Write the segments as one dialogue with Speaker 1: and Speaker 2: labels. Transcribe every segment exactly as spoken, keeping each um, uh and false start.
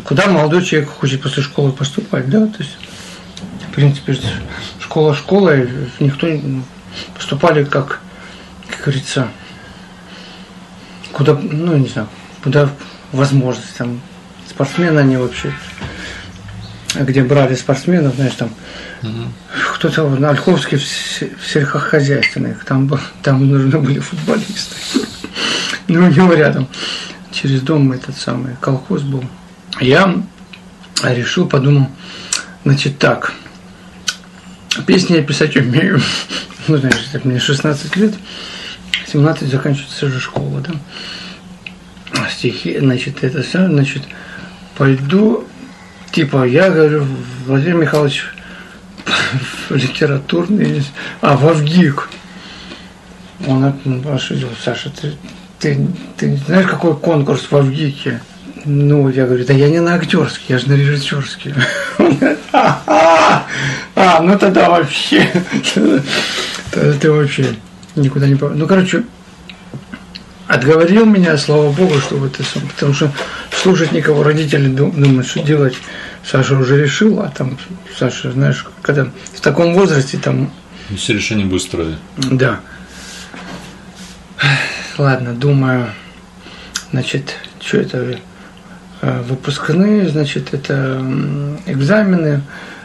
Speaker 1: куда молодой человек хочет после школы поступать, да, то есть, в принципе, школа школой, никто не поступали, как, как говорится, куда, ну, не знаю, куда возможность, там, спортсмены они вообще, где брали спортсменов, знаешь, там, угу. кто-то на Ольховске в сельхозхозяйственных, там, там нужны были футболисты. Ну, у него рядом, через дом этот самый колхоз был. Я решил, подумал, значит, так, песни я писать умею. Ну, знаешь, мне шестнадцать лет, семнадцать заканчивается же школа, да. Стихи, значит, это все, значит, пойду, типа, я говорю, Владимир Михайлович, литературный, а, в ВГИК. Он ошибся, Саша, ты, ты, ты знаешь, какой конкурс в ВГИКе? Ну, я говорю, да я не на актерский, я же на режиссерский. А, ну тогда вообще, ты вообще никуда не попал. Ну, короче, отговорил меня, слава богу, что вот это, потому что слушать никого, родители думают, что делать. Саша уже решил, а там, Саша, знаешь, когда в таком возрасте там...
Speaker 2: Все решения быстрые.
Speaker 1: Да. Ладно, думаю, значит, что это, выпускные, значит, это экзамены.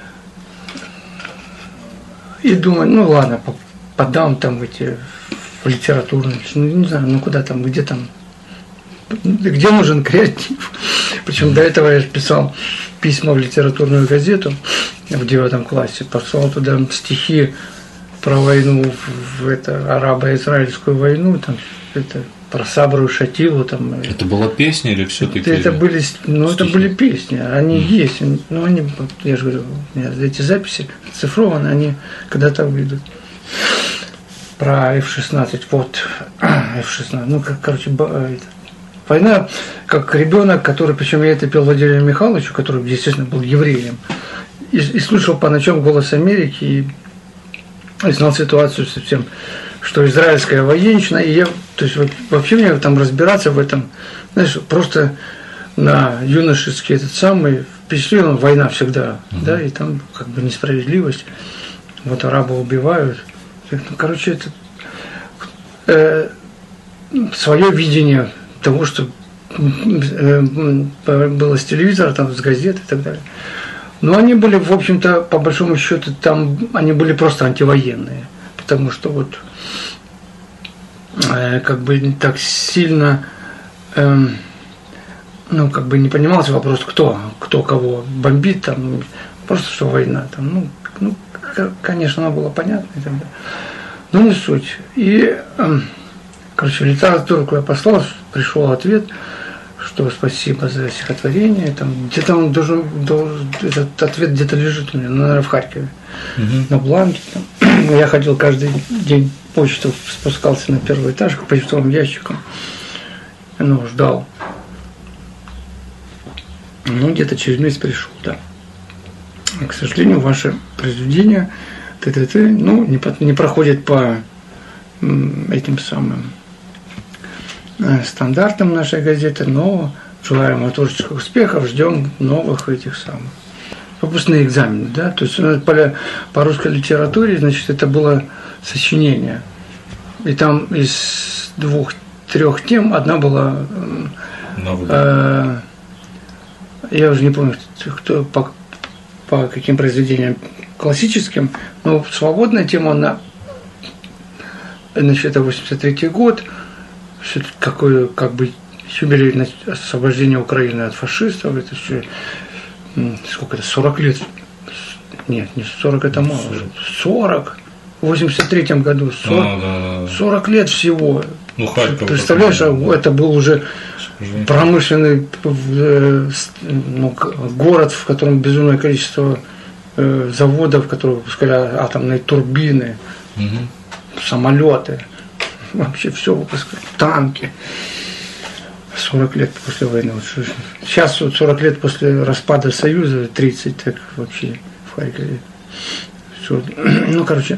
Speaker 1: И думаю, ну ладно, подам там в эти, в литературные, ну не знаю, ну куда там, где там, где нужен креатив. Причем до этого я писал письма в литературную газету в девятом классе, послал туда стихи про войну, в это, арабо-израильскую войну, там, это, про Сабру и Шатилу. Там,
Speaker 2: это была песня или все-таки?
Speaker 1: Это, это были, ну, стихи? Это были песни, они mm. есть, ну, они, я же говорю, у меня эти записи оцифрованы, они когда-то выйдут. Про эф шестнадцать, вот, эф шестнадцать, ну, как, короче, это, война, как ребенок, который, причем я это пел Владимиру Михайловичу, который, естественно, был евреем, и, и слушал по ночам «Голос Америки», и, и знал ситуацию совсем, что израильская военщина, и я, то есть вообще мне там разбираться в этом, знаешь, просто на юношеский этот самый впечатлен, война всегда, mm-hmm. да, и там как бы несправедливость, вот араба убивают, ну, короче, это э, свое видение того, что было с телевизора, там, с газет и так далее. Но они были, в общем-то, по большому счету, там они были просто антивоенные, потому что вот э, как бы так сильно, э, ну, как бы не понимался вопрос, кто, кто кого бомбит, там, просто что война, там, ну, ну конечно, она была понятна и так далее. Но не суть. И, э, короче, в литературу я послал, пришел ответ, что спасибо за стихотворение. Там, где-то он должен, должен, этот ответ где-то лежит у меня, наверное, в Харькове, угу. на бланке. Там. Я ходил каждый день почту, спускался на первый этаж к почтовым ящикам, ну, ждал. Ну, где-то через месяц пришел, да. И, к сожалению, ваше произведение т.т.т. ну, не, не проходит по этим самым стандартам нашей газеты, но желаем вам творческих успехов, ждем новых этих самых выпускные экзамены, да, то есть по, по русской литературе, значит, это было сочинение, и там из двух-трех тем одна была, э, я уже не помню, кто, по, по каким произведениям классическим, но свободная тема, она, значит, это восемьдесят третий год, все какое, как бы, юбилей освобождения Украины от фашистов, это все, сколько это, сорок лет, нет, не сорок, это мало уже, сорок, в восемьдесят третьем году, сорок, да, да, да. сорок лет всего, ну, Харьков, представляешь, такой, это был уже промышленный, ну, город, в котором безумное количество заводов, которые выпускали атомные турбины, угу. самолеты, вообще все выпускали, танки. сорок лет после войны. Сейчас вот сорок лет после распада Союза, тридцать, так вообще в Харькове. Все. Ну, короче,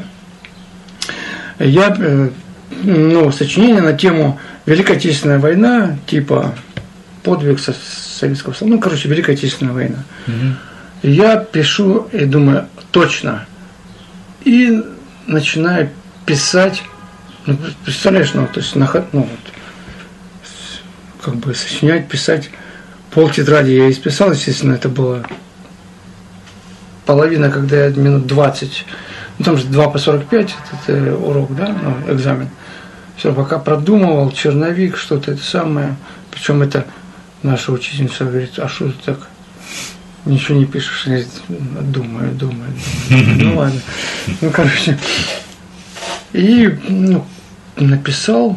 Speaker 1: я, ну, сочинение на тему Великая Отечественная война, типа подвиг Советского Союза. Ну, короче, Великая Отечественная война.
Speaker 2: Угу.
Speaker 1: И я пишу и думаю, точно. И начинаю писать, ну, представляешь, ну, то есть, на, ну, вот, как бы сочинять, писать пол тетради я исписал, естественно, это было половина, когда я минут двадцать, ну, там же два по сорок пять, это урок, да, ну, экзамен. Все, пока продумывал, черновик, что-то это самое, причем это наша учительница говорит, а что ты так ничего не пишешь? Я думаю, думаю, думаю. Ну ладно. Ну, короче. И ну, написал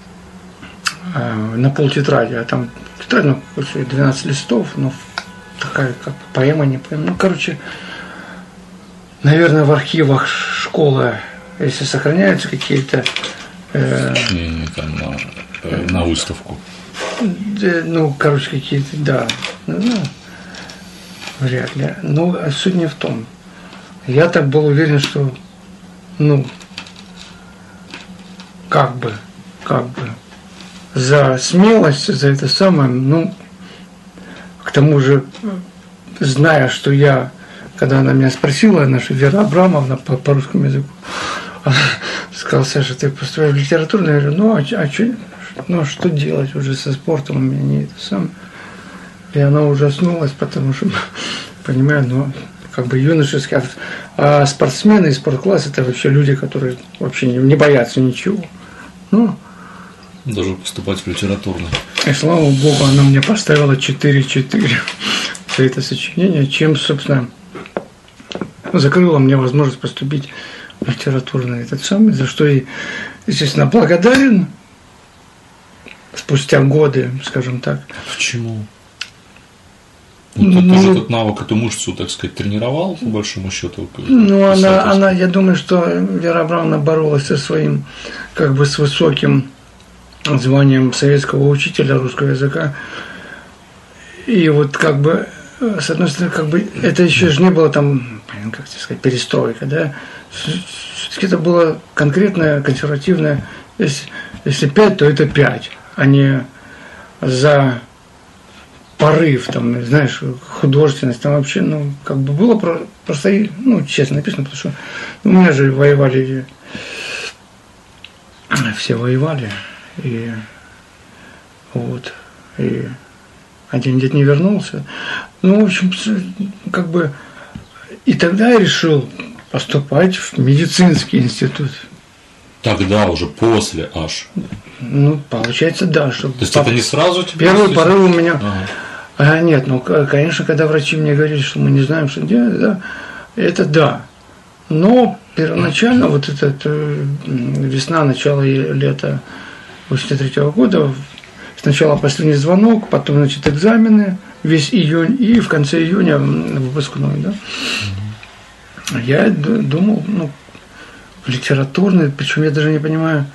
Speaker 1: э, на пол тетради, а там тетрадь, ну, двенадцать листов, ну, такая как поэма, не поэма. Ну, короче, наверное, в архивах школы, если сохраняются какие-то э,
Speaker 2: не, там на, э, на выставку.
Speaker 1: Да, ну, короче, какие-то, да. Ну, вряд ли. Но суть не в том. Я так был уверен, что, ну, как бы, как бы, за смелость, за это самое, ну, к тому же, зная, что я, когда она меня спросила, наша Вера Абрамовна по, по русскому языку, она сказала, Саша, ты поступаешь в литературу? Я говорю, ну, а, а что, ну, что делать уже со спортом, у меня не это самое. И она ужаснулась, потому что, понимаю, ну, как бы юношеский, а спортсмены и спорткласс – это вообще люди, которые вообще не, не боятся ничего. Ну,
Speaker 2: даже поступать в литературный.
Speaker 1: И слава богу, она мне поставила четыре четыре за это сочинение, чем, собственно, закрыла мне возможность поступить в литературный этот самый, за что и, естественно, благодарен спустя годы, скажем так.
Speaker 2: Почему? Ну, ты, ты же этот навык, эту мышцу, так сказать, тренировал, по большому счету?
Speaker 1: Ну, она, она, я думаю, что Вера Абрамовна боролась со своим, как бы, с высоким званием советского учителя русского языка. И вот, как бы, с одной стороны, как бы, это еще же не было там, как сказать, перестройка, да? Все-таки это было конкретное, консервативное. Если, если пять, то это пять, а не за порыв, там, знаешь, художественность, там вообще, ну, как бы было про, просто, ну, честно написано, потому что у меня же воевали, все воевали, и вот, и один дед не вернулся. Ну, в общем, как бы, и тогда я решил поступать в медицинский институт.
Speaker 2: Тогда уже после аж.
Speaker 1: Ну, получается, да. Что
Speaker 2: То есть пап... это не сразу тебе?
Speaker 1: Первый порыв у меня.
Speaker 2: Ага.
Speaker 1: А, нет, ну, конечно, когда врачи мне говорили, что мы не знаем, что делать, да, это да. Но первоначально, вот эта весна, начало лета восемьдесят третьего года, сначала последний звонок, потом, значит, экзамены, весь июнь, и в конце июня выпускной, да. Угу. Я думал, ну, литературный, причем я даже не понимаю,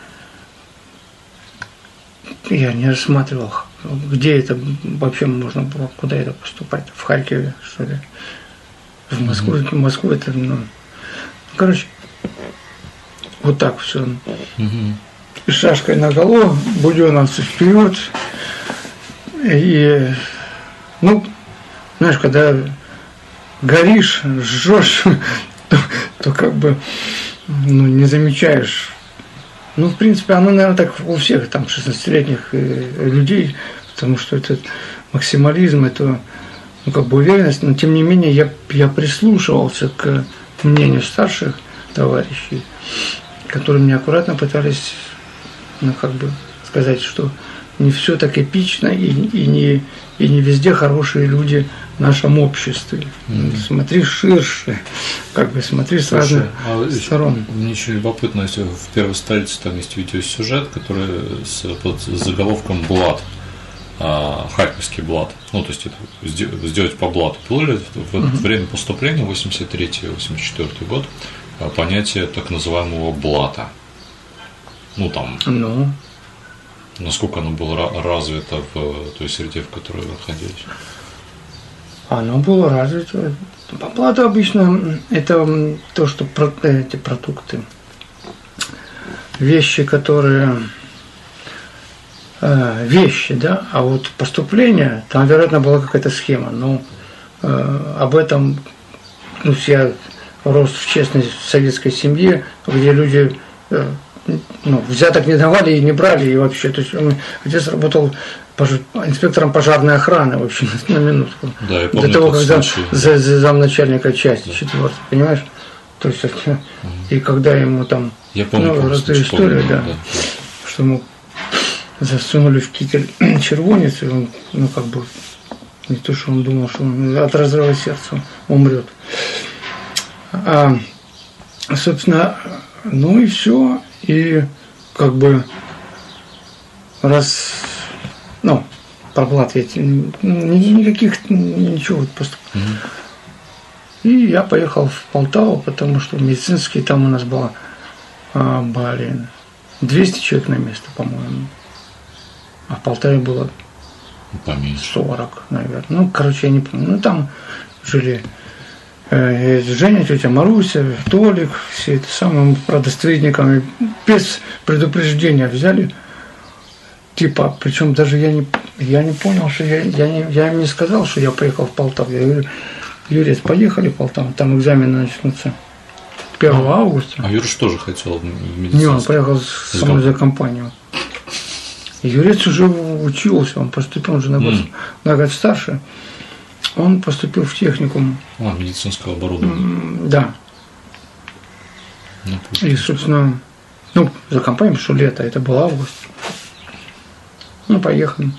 Speaker 1: я не рассматривал, где это вообще можно было, куда это поступать, в Харькове, что ли, в Москву, mm-hmm. в Москву это, ну, короче, вот так все. Mm-hmm. С шашкой наголо, буденовцы вперед, и, ну, знаешь, когда горишь, жжешь, то, то как бы, ну, не замечаешь. Ну, в принципе, оно, наверное, так у всех там шестнадцатилетних людей, потому что это максимализм, это, ну, как бы уверенность, но тем не менее я, я прислушивался к мнению старших товарищей, которые мне аккуратно пытались, ну, как бы сказать, что не все так эпично и, и, не, и не везде хорошие люди в нашем обществе. Mm-hmm. Смотри ширше, как бы смотри с разных а сторон.
Speaker 2: Мне еще любопытно, если в первой столице там есть видеосюжет, который с, под заголовком «Блат», а, харьковский блат. Ну, то есть это сделать по блату. Было ли в это mm-hmm. время поступления, восемьдесят третий — восемьдесят четвёртый год, понятие так называемого блата? Ну, там.
Speaker 1: Ну.
Speaker 2: Насколько оно было развито в той среде, в которой вы находились?
Speaker 1: Оно было развито. Блат обычно это то, что эти продукты, вещи, которые э, вещи, да, а вот поступление, там, вероятно, была какая-то схема, но э, об этом, ну, я рос в честной советской семье, где люди э, ну, взяток не давали и не брали, и вообще, то есть он, отец работал пож, инспектором пожарной охраны, вообще, на минутку,
Speaker 2: да, я помню,
Speaker 1: до того, как зам, за, за замначальника части
Speaker 2: да.
Speaker 1: четвёртой, понимаешь? То есть, угу. И когда ему там,
Speaker 2: я помню,
Speaker 1: ну, раз эту историю, да, да, что ему засунули в китель червонец, и он, ну, как бы, не то, что он думал, что он от разрыва сердца умрет. А, собственно, ну и все, и как бы раз, ну, про блат ведь никаких, ничего, вот просто. Угу. И я поехал в Полтаву, потому что медицинский там у нас было, а, блин, двести человек на место, по-моему. А в Полтаве было сорок, наверное. Ну, короче, я не помню. Ну, там жили э, Женя, тетя Маруся, Толик, все это самым продостоверниками. Без предупреждения взяли. Типа, причем даже я не, я не понял, что я, я, не, я им не сказал, что я поехал в Полтаву. Я говорю, Юрец, поехали в Полтаву, там экзамены начнутся первого августа.
Speaker 2: А Юрич тоже хотел в медицинский?
Speaker 1: Не, он поехал со мной за компанию. Юрец уже учился, он поступил, он же на год, mm. на год старше. Он поступил в техникум.
Speaker 2: А, медицинского оборудования.
Speaker 1: Да.
Speaker 2: Ну,
Speaker 1: и, собственно, ну, за компанию, потому что лето, это был август. Ну, поехали.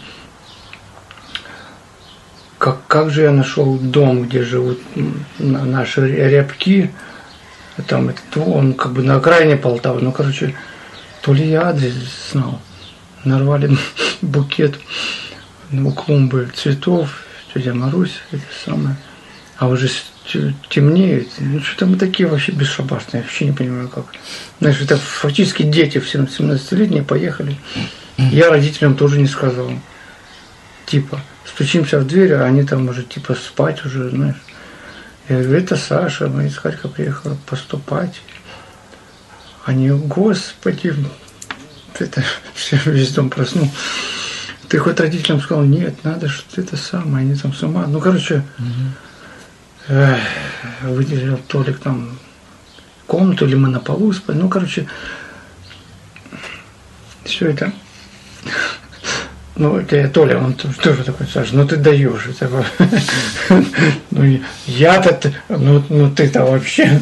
Speaker 1: Как, как же я нашел дом, где живут наши рябки, там, это, он как бы на окраине Полтавы, ну, короче, то ли я адрес знал, нарвали букет у клумбы цветов, тетя Марусь, это самое, а уже темнеет, ну, что-то мы такие вообще бесшабашные, я вообще не понимаю, как. Знаешь, это фактически дети в семнадцатилетние поехали, я родителям тоже не сказал, типа, стучимся в дверь, а они там уже типа спать уже, знаешь. Я говорю, это Саша, мы из Харькова приехали поступать. Они, господи, это все, весь дом проснул. Ты хоть родителям сказал, нет, надо, что это самое, они там с ума. Ну, короче, угу. э, выделил Толик там комнату, или мы на полу спали. Ну, короче, все это. Ну, это Толя, он тоже такой, Саша, ну ты даешь. Это, ну, я-то, ну, ну ты-то вообще.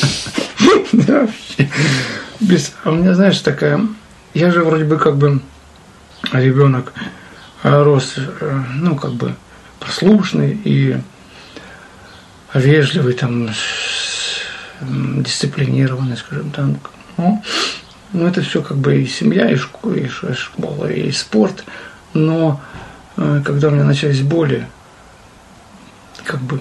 Speaker 1: Без, а у меня, знаешь, такая, я же вроде бы как бы ребенок рос, ну, как бы послушный и вежливый, там, дисциплинированный, скажем так. Ну, ну это все как бы и семья, и школа, и школа, и спорт. Но э, когда у меня начались боли, как бы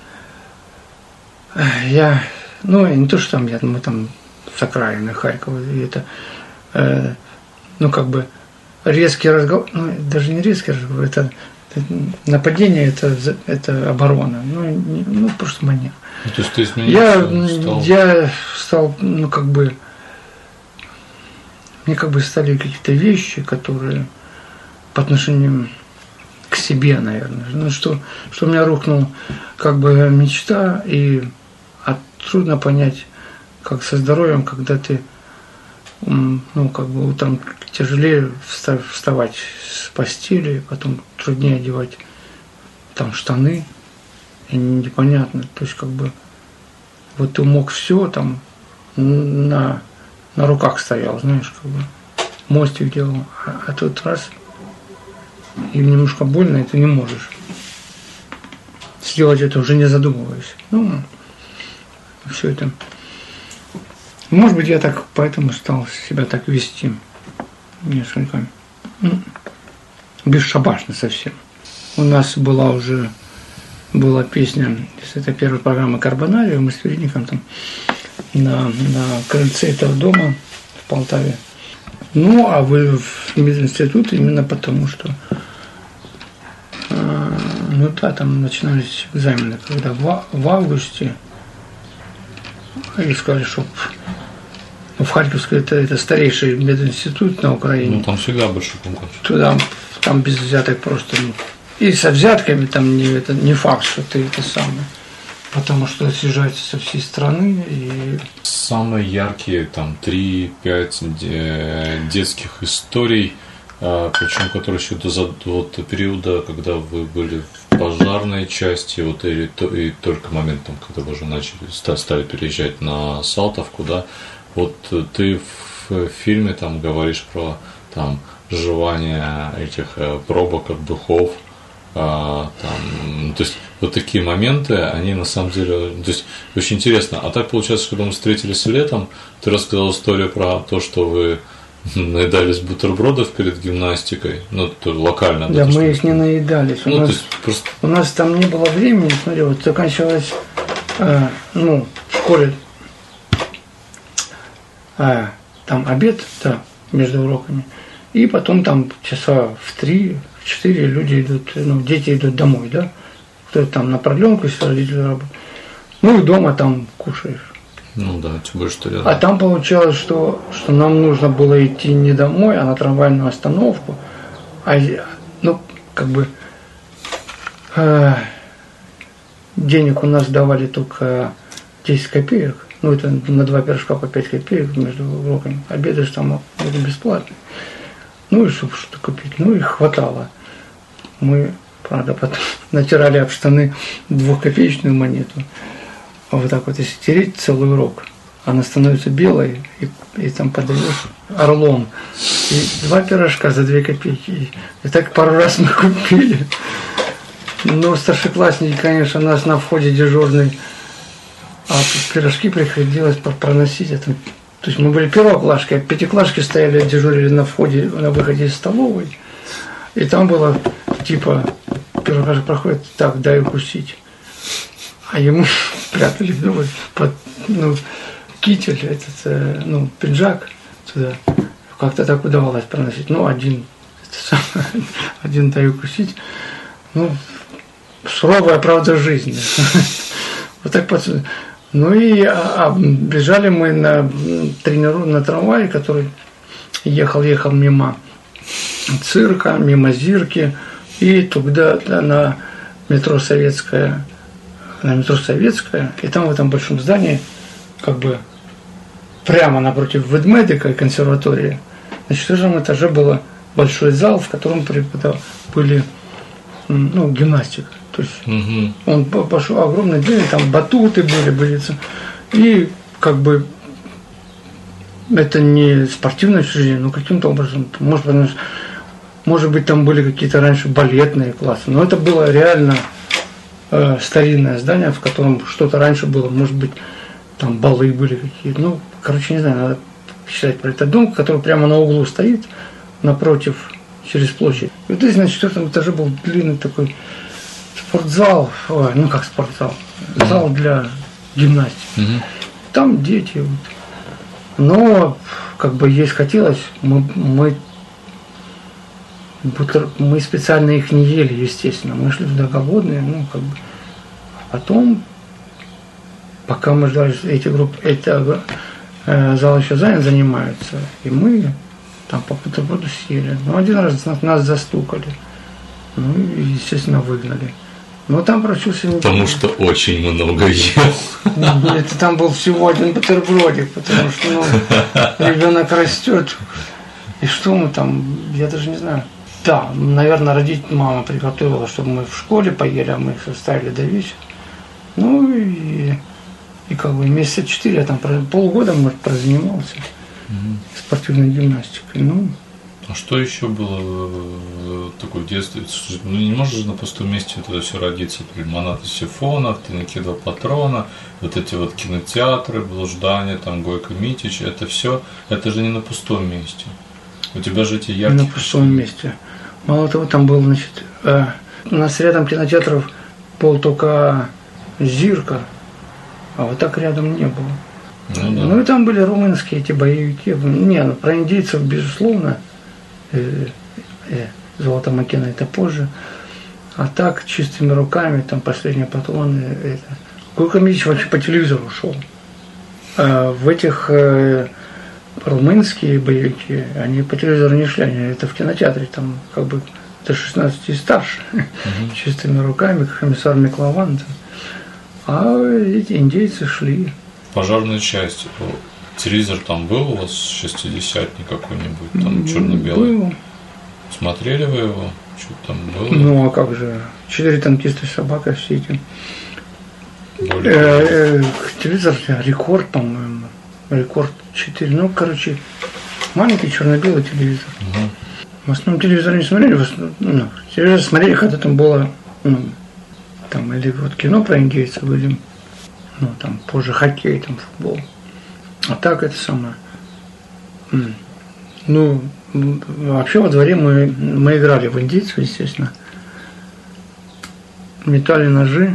Speaker 1: э, я, ну не то, что там я, мы там с окраины Харькова, и это, э, ну как бы резкий разговор, ну даже не резкий разговор, это, это нападение, это, это оборона, ну, не, ну просто манера.
Speaker 2: Ну, то есть ты
Speaker 1: я, стал... я стал, ну как бы, мне как бы стали какие-то вещи, которые по отношению к себе, наверное. Ну, что, что у меня рухнула как бы мечта, и а трудно понять, как со здоровьем, когда ты, ну, как бы утром тяжелее вставать с постели, потом труднее одевать там штаны, и непонятно. То есть, как бы, вот ты мог все там на, на руках стоял, знаешь, как бы мостик делал, а, а тут раз и немножко больно, и ты не можешь сделать это, уже не задумываясь. Ну, все это. Может быть, я так поэтому стал себя так вести несколько, ну, бесшабашно совсем. У нас была уже была песня, это первая программа «Карбонария», мы с Верником там на, на крыльце этого дома в Полтаве. Ну, а вы в мединститут именно потому, что э, ну да, там начинались экзамены, когда в, в августе, и сказали, что В Харьковской это, это старейший мединститут на Украине.
Speaker 2: Ну, там всегда большой конкурс.
Speaker 1: Туда, там без взяток просто. И со взятками там не, это не факт, что ты это самое. Потому что съезжаются со всей страны. И...
Speaker 2: Самые яркие там три-пять детских историй, причем которые еще до, до периода, когда вы были в пожарной части, вот и, и только момент, там, когда вы уже начали, стали переезжать на Салтовку, да, вот ты в фильме там говоришь про там жевание этих пробок от духов, а, там, то есть вот такие моменты, они на самом деле, то есть очень интересно. А так получается, когда мы встретились летом, ты рассказал историю про то, что вы наедались бутербродов перед гимнастикой, ну, это локально.
Speaker 1: Да,
Speaker 2: да,
Speaker 1: мы их не наедались. У,
Speaker 2: ну,
Speaker 1: нас,
Speaker 2: то есть просто...
Speaker 1: у нас там не было времени, смотри, вот заканчивалось, э, ну, в школе, э, там обед, да, между уроками, и потом там часа в три, в четыре люди идут, ну, дети идут домой, да, кто-то там на продленку, если родители работают, ну, и дома там кушаешь.
Speaker 2: Ну да, тем более, что рядом.
Speaker 1: А там получалось, что, что нам нужно было идти не домой, а на трамвайную остановку. А, ну, как бы э, денег у нас давали только десять копеек. Ну, это на два пирожка по пять копеек между уроками. Обедаешь там были бесплатно. Ну, и чтобы что-то купить. Ну, и хватало. Мы, правда, потом натирали об штаны двухкопеечную монету. А вот так вот, если тереть целый урок, она становится белой, и, и там подаешь орлом. И два пирожка за две копейки. И, и так пару раз мы купили. Но старшеклассники, конечно, нас на входе дежурный, а пирожки приходилось проносить. Это, то есть мы были первоклашки, а пятиклашки стояли, дежурили на входе, на выходе из столовой. И там было типа, первоклашка проходит, так, дай укусить. А ему прятали, ну, вот, под, ну, китель, этот, ну, пиджак туда. Как-то так удавалось проносить. Ну, один, это, один дай укусить. Ну, суровая правда жизни. Вот так пацаны. Ну и а, а, бежали мы на тренеру, на трамвае, который ехал, ехал мимо цирка, мимо Зирки, и туда на метро Советская. На метро Советская, и там в этом большом здании, как бы прямо напротив ведмедика и консерватории, на четвертом этаже был большой зал, в котором преподав... были, ну, гимнастика. То есть угу. Он пошел огромный день, там батуты были, были, и как бы это не спортивное учреждение, но каким-то образом, может быть, может быть, там были какие-то раньше балетные классы, но это было реально старинное здание, в котором что-то раньше было, может быть, там балы были какие-то, ну, короче, не знаю, надо считать про этот дом, который прямо на углу стоит, напротив, через площадь. И вот здесь на четвертом этаже был длинный такой спортзал, ой, ну как спортзал, зал для гимнастики. Mm-hmm. Там дети, вот. Но, как бы, есть хотелось, мы, мы Мы специально их не ели, естественно. Мы шли туда голодные, ну, как бы. А потом, пока мы ждали, эти группы, это э, зал еще занят, занимаются, и мы там по бутерброду съели. Ну, один раз нас, нас застукали. Ну, и, естественно, выгнали. Но там прочился...
Speaker 2: Потому что очень много ел.
Speaker 1: Это там был всего один бутербродик, потому что, ну, ребенок растет. И что мы там, я даже не знаю. Да, наверное, родитель, мама приготовила, чтобы мы в школе поели, а мы их оставили до вечера. Ну и, и как бы месяца четыре, я там полгода, может, прозанимался угу. спортивной гимнастикой. Ну.
Speaker 2: А что еще было такое в детстве? Ну не можешь же на пустом месте вот это все родиться. Лимонад из сифонов, ты накидал патрона, вот эти вот кинотеатры, блуждания, там Гойко Митич, это все, это же не на пустом месте. У тебя же эти яркие...
Speaker 1: На пустом месте. Мало того, там был, значит, э, у нас рядом кинотеатров был только Зирка, а вот так рядом не было. Ну, да. Ну и там были румынские эти боевики. Не, ну про индейцев, безусловно, э, э, Золото Макена это позже. А так, чистыми руками, там последние патроны, это... Гойко Митич вообще по телевизору шел. А в этих... Э, румынские боевики, они по телевизору не шли, они это в кинотеатре, там как бы до шестнадцати и старше, угу. чистыми руками, как комиссар Миклован. А эти индейцы шли.
Speaker 2: Пожарная часть. Телевизор там был у вас шестидесятник какой-нибудь, там черно-белый?
Speaker 1: Был.
Speaker 2: Смотрели вы его? Что там было?
Speaker 1: Ну, а как же? Четыре танкиста с собакой, все эти. Э, э, телевизор, рекорд, по-моему. Рекорд четыре. Ну, короче, маленький черно-белый телевизор. Угу. В основном телевизор не смотрели, в основном, ну, телевизор смотрели, когда там было, ну, там, или вот кино про индейцев, или, ну, там, позже хоккей, там, футбол. А так это самое. Ну, вообще во дворе мы, мы играли в индейцев, естественно. Метали ножи.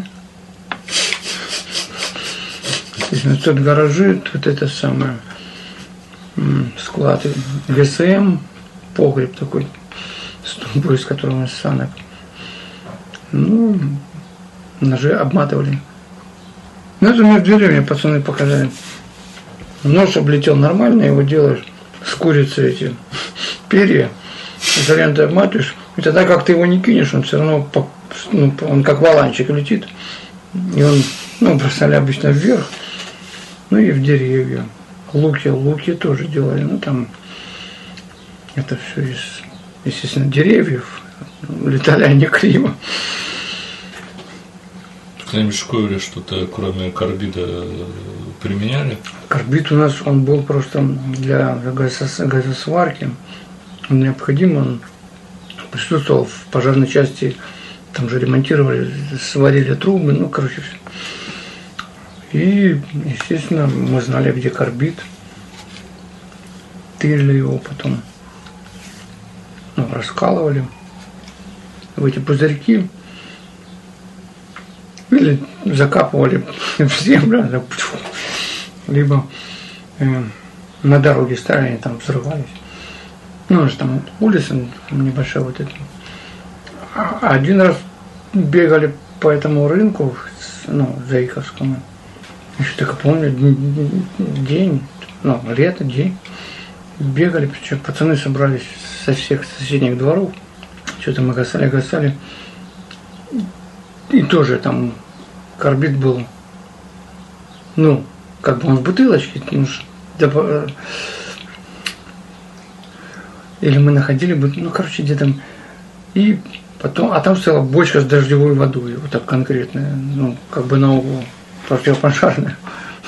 Speaker 1: Естественно, тут гаражи, тут это самое, склад ГСМ, погреб такой, с трубой, из которого у нас санок. Ну, ножи обматывали. Ну, это мне в деревне пацаны показали. Нож облетел нормально, его делаешь с курицы эти перья, изолентой обматываешь, и тогда как ты его не кинешь, он все равно, ну, он как валанчик летит, и он, ну, бросали обычно вверх, ну и в деревья. Луки, луки тоже делали, ну там это все из, естественно, деревьев, летали они криво.
Speaker 2: Когда-нибудь в школе что-то, кроме карбида, применяли?
Speaker 1: Карбид у нас, он был просто для газосварки, он необходим, он присутствовал в пожарной части, там же ремонтировали, сварили трубы, ну, короче, все. И, естественно, мы знали, где карбид, тырили его потом, ну, раскалывали в эти пузырьки, или закапывали в землю, либо э, на дороге ставили, они там взрывались. Ну, же там улица небольшая вот эта. А один раз бегали по этому рынку, ну, Заиковскому. Еще так помню, день, ну, лето, день. Бегали, причем пацаны собрались со всех соседних дворов. Что-то мы гасали, гасали. И тоже там карбид был, ну, как бы он в бутылочке, ну, да, или мы находили, ну, короче, где-то, и потом, а там стояла бочка с дождевой водой, вот так конкретная, ну, как бы на углу, противопожарная.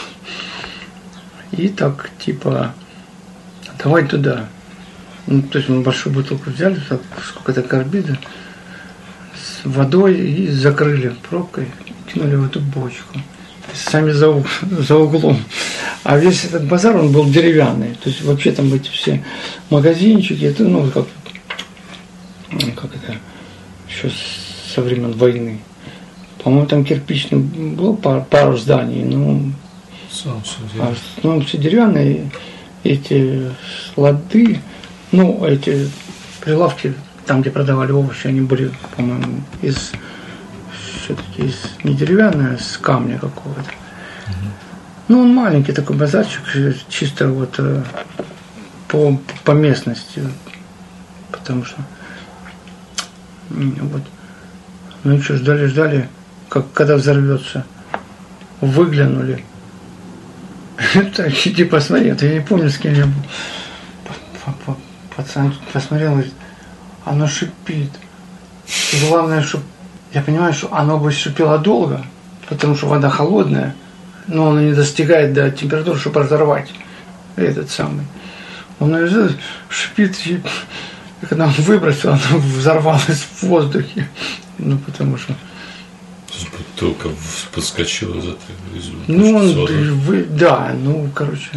Speaker 1: И так, типа, давай туда. Ну, то есть мы большую бутылку взяли, так, сколько-то карбида, с водой и закрыли пробкой, кинули в эту бочку. Сами за, уг- за углом. А весь этот базар, он был деревянный. То есть вообще там эти все магазинчики, это, ну, как, как это, еще со времен войны. По-моему, там кирпичный был пару, пару зданий, ну, а, ну, все деревянные, эти склады, ну, эти прилавки, там, где продавали овощи, они были, по-моему, из, все-таки из, не деревянные, а с камня какого-то. Mm-hmm. Ну, он маленький такой базарчик, чисто вот по, по местности, потому что, вот, ну и что, ждали, ждали, как, когда взорвется, выглянули. Так, иди посмотри, я не помню, с кем я был. Пацан посмотрел, говорит, оно шипит. И главное, что я понимаю, что оно бы шипело долго, потому что вода холодная, но она не достигает до температуры, чтобы разорвать этот самый. Он шипит, и когда он выбросил, оно взорвалось в воздухе. Ну, потому что...
Speaker 2: Бутылка подскочила из этой... Из,
Speaker 1: ну, он... Вы, да, ну, короче...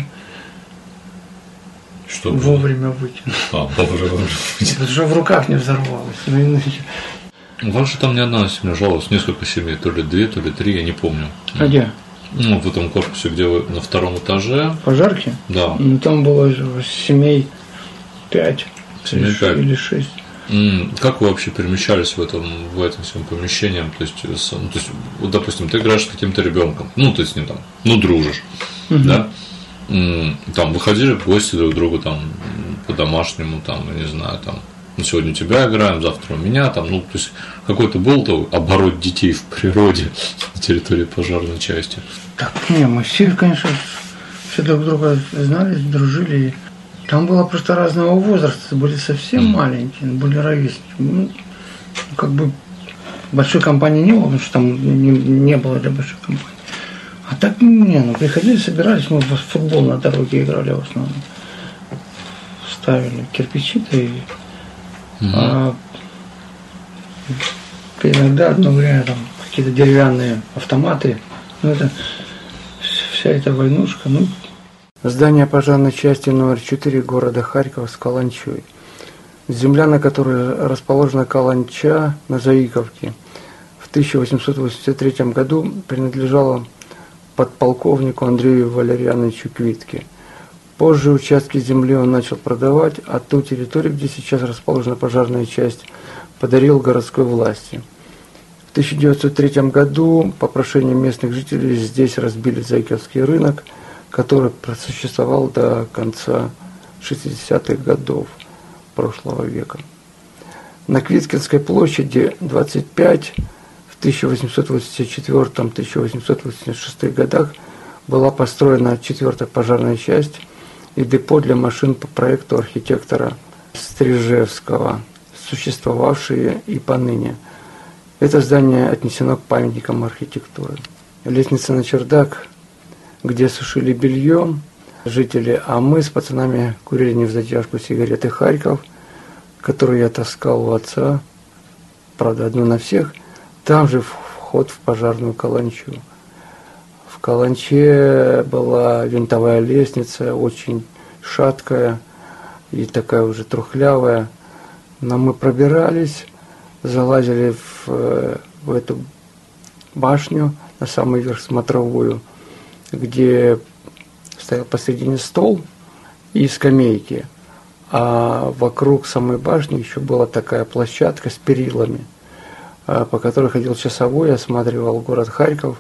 Speaker 2: Что
Speaker 1: вовремя выкинул.
Speaker 2: А, вовремя выкинул.
Speaker 1: Потому что в руках не взорвалось.
Speaker 2: У вас же там не одна семья жаловалась, несколько семей, то ли две, то ли три, я не помню.
Speaker 1: А где?
Speaker 2: Ну, в этом корпусе, где вы на втором этаже.
Speaker 1: Пожарки?
Speaker 2: Да.
Speaker 1: Ну, там было семей пять.
Speaker 2: Семей пять.
Speaker 1: Или шесть.
Speaker 2: Как вы вообще перемещались в этом, в этом всем помещении? То есть, ну, то есть, вот, допустим, ты играешь с каким-то ребенком, ну, ты с ним там, ну, дружишь, угу. Да? там выходили в гости друг к другу там по-домашнему, там, я не знаю, там, ну, сегодня у тебя играем, завтра у меня, там, ну, то есть какой-то был -то оборот детей в природе на территории пожарной части?
Speaker 1: Так, не, мы все, конечно, все друг друга знали, дружили. Там было просто разного возраста, были совсем mm. маленькие, были ровесники. Ну, как бы большой компании не было, потому что там не, не было для большой компании. А так, не, ну, приходили, собирались, мы в футбол на дороге играли в основном. Ставили кирпичи-то и mm-hmm. а, иногда одно время там какие-то деревянные автоматы. Ну, это вся эта войнушка, ну. Здание пожарной части номер четыре города Харькова с Каланчой. Земля, на которой расположена Каланча на Заиковке, в тысяча восемьсот восемьдесят третьем году принадлежала подполковнику Андрею Валерьяновичу Квитке. Позже участки земли он начал продавать, а ту территорию, где сейчас расположена пожарная часть, подарил городской власти. В тысяча девятьсот третьем году по прошению местных жителей здесь разбили Заиковский рынок, который просуществовал до конца шестидесятых годов прошлого века. На Квиткинской площади двадцать пять в тысяча восемьсот восемьдесят четвёртом — тысяча восемьсот восемьдесят шестом годах была построена четвертая пожарная часть и депо для машин по проекту архитектора Стрижевского, существовавшие и поныне. Это здание отнесено к памятникам архитектуры. Лестница на чердак, где сушили белье жители, а мы с пацанами курили невзатяжку сигареты «Харьков», которую я таскал у отца, правда, одну на всех. Там же вход в пожарную Каланчу. В Каланче была винтовая лестница, очень шаткая и такая уже трухлявая. Но мы пробирались, залазили в, в эту башню, на самый верх смотровую, где стоял посредине стол и скамейки, а вокруг самой башни еще была такая площадка с перилами, по которой ходил часовой, осматривал город Харьков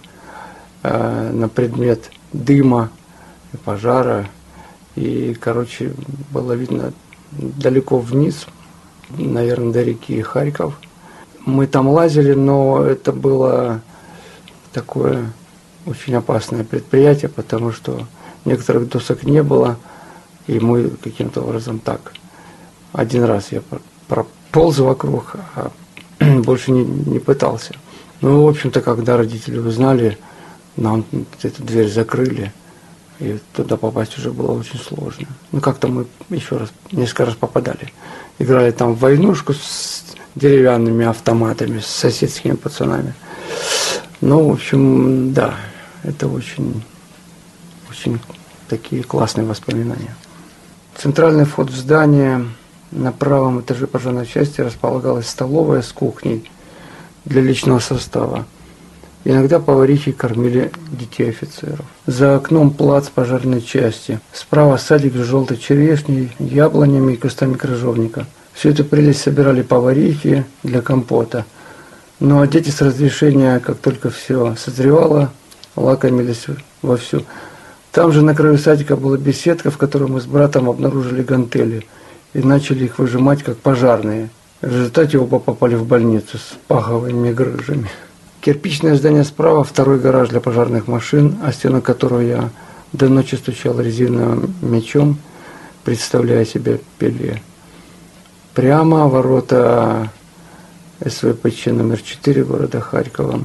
Speaker 1: на предмет дыма, пожара, и, короче, было видно далеко вниз, наверное, до реки Харьков. Мы там лазили, но это было такое очень опасное предприятие, потому что некоторых досок не было, и мы каким-то образом так. Один раз я прополз вокруг, а больше не, не пытался. Ну, в общем-то, когда родители узнали, нам эту дверь закрыли, и туда попасть уже было очень сложно. Ну, как-то мы еще раз, несколько раз попадали. Играли там в войнушку с деревянными автоматами, с соседскими пацанами. Ну, в общем, да, это очень, очень такие классные воспоминания. Центральный вход в здание, на правом этаже пожарной части располагалась столовая с кухней для личного состава. Иногда поварихи кормили детей офицеров. За окном плац пожарной части. Справа садик с желтой черешней, яблонями и кустами крыжовника. Всю эту прелесть собирали поварихи для компота. Ну а дети с разрешения, как только все созревало, лакомились вовсю. Там же на краю садика была беседка, в которой мы с братом обнаружили гантели и начали их выжимать как пожарные. В результате оба попали в больницу с паховыми грыжами. Кирпичное здание справа, второй гараж для пожарных машин, о стену которого я до ночи стучал резиновым мячом, представляя себе Пеле. Прямо ворота эс вэ пэ че номер четыре города Харькова.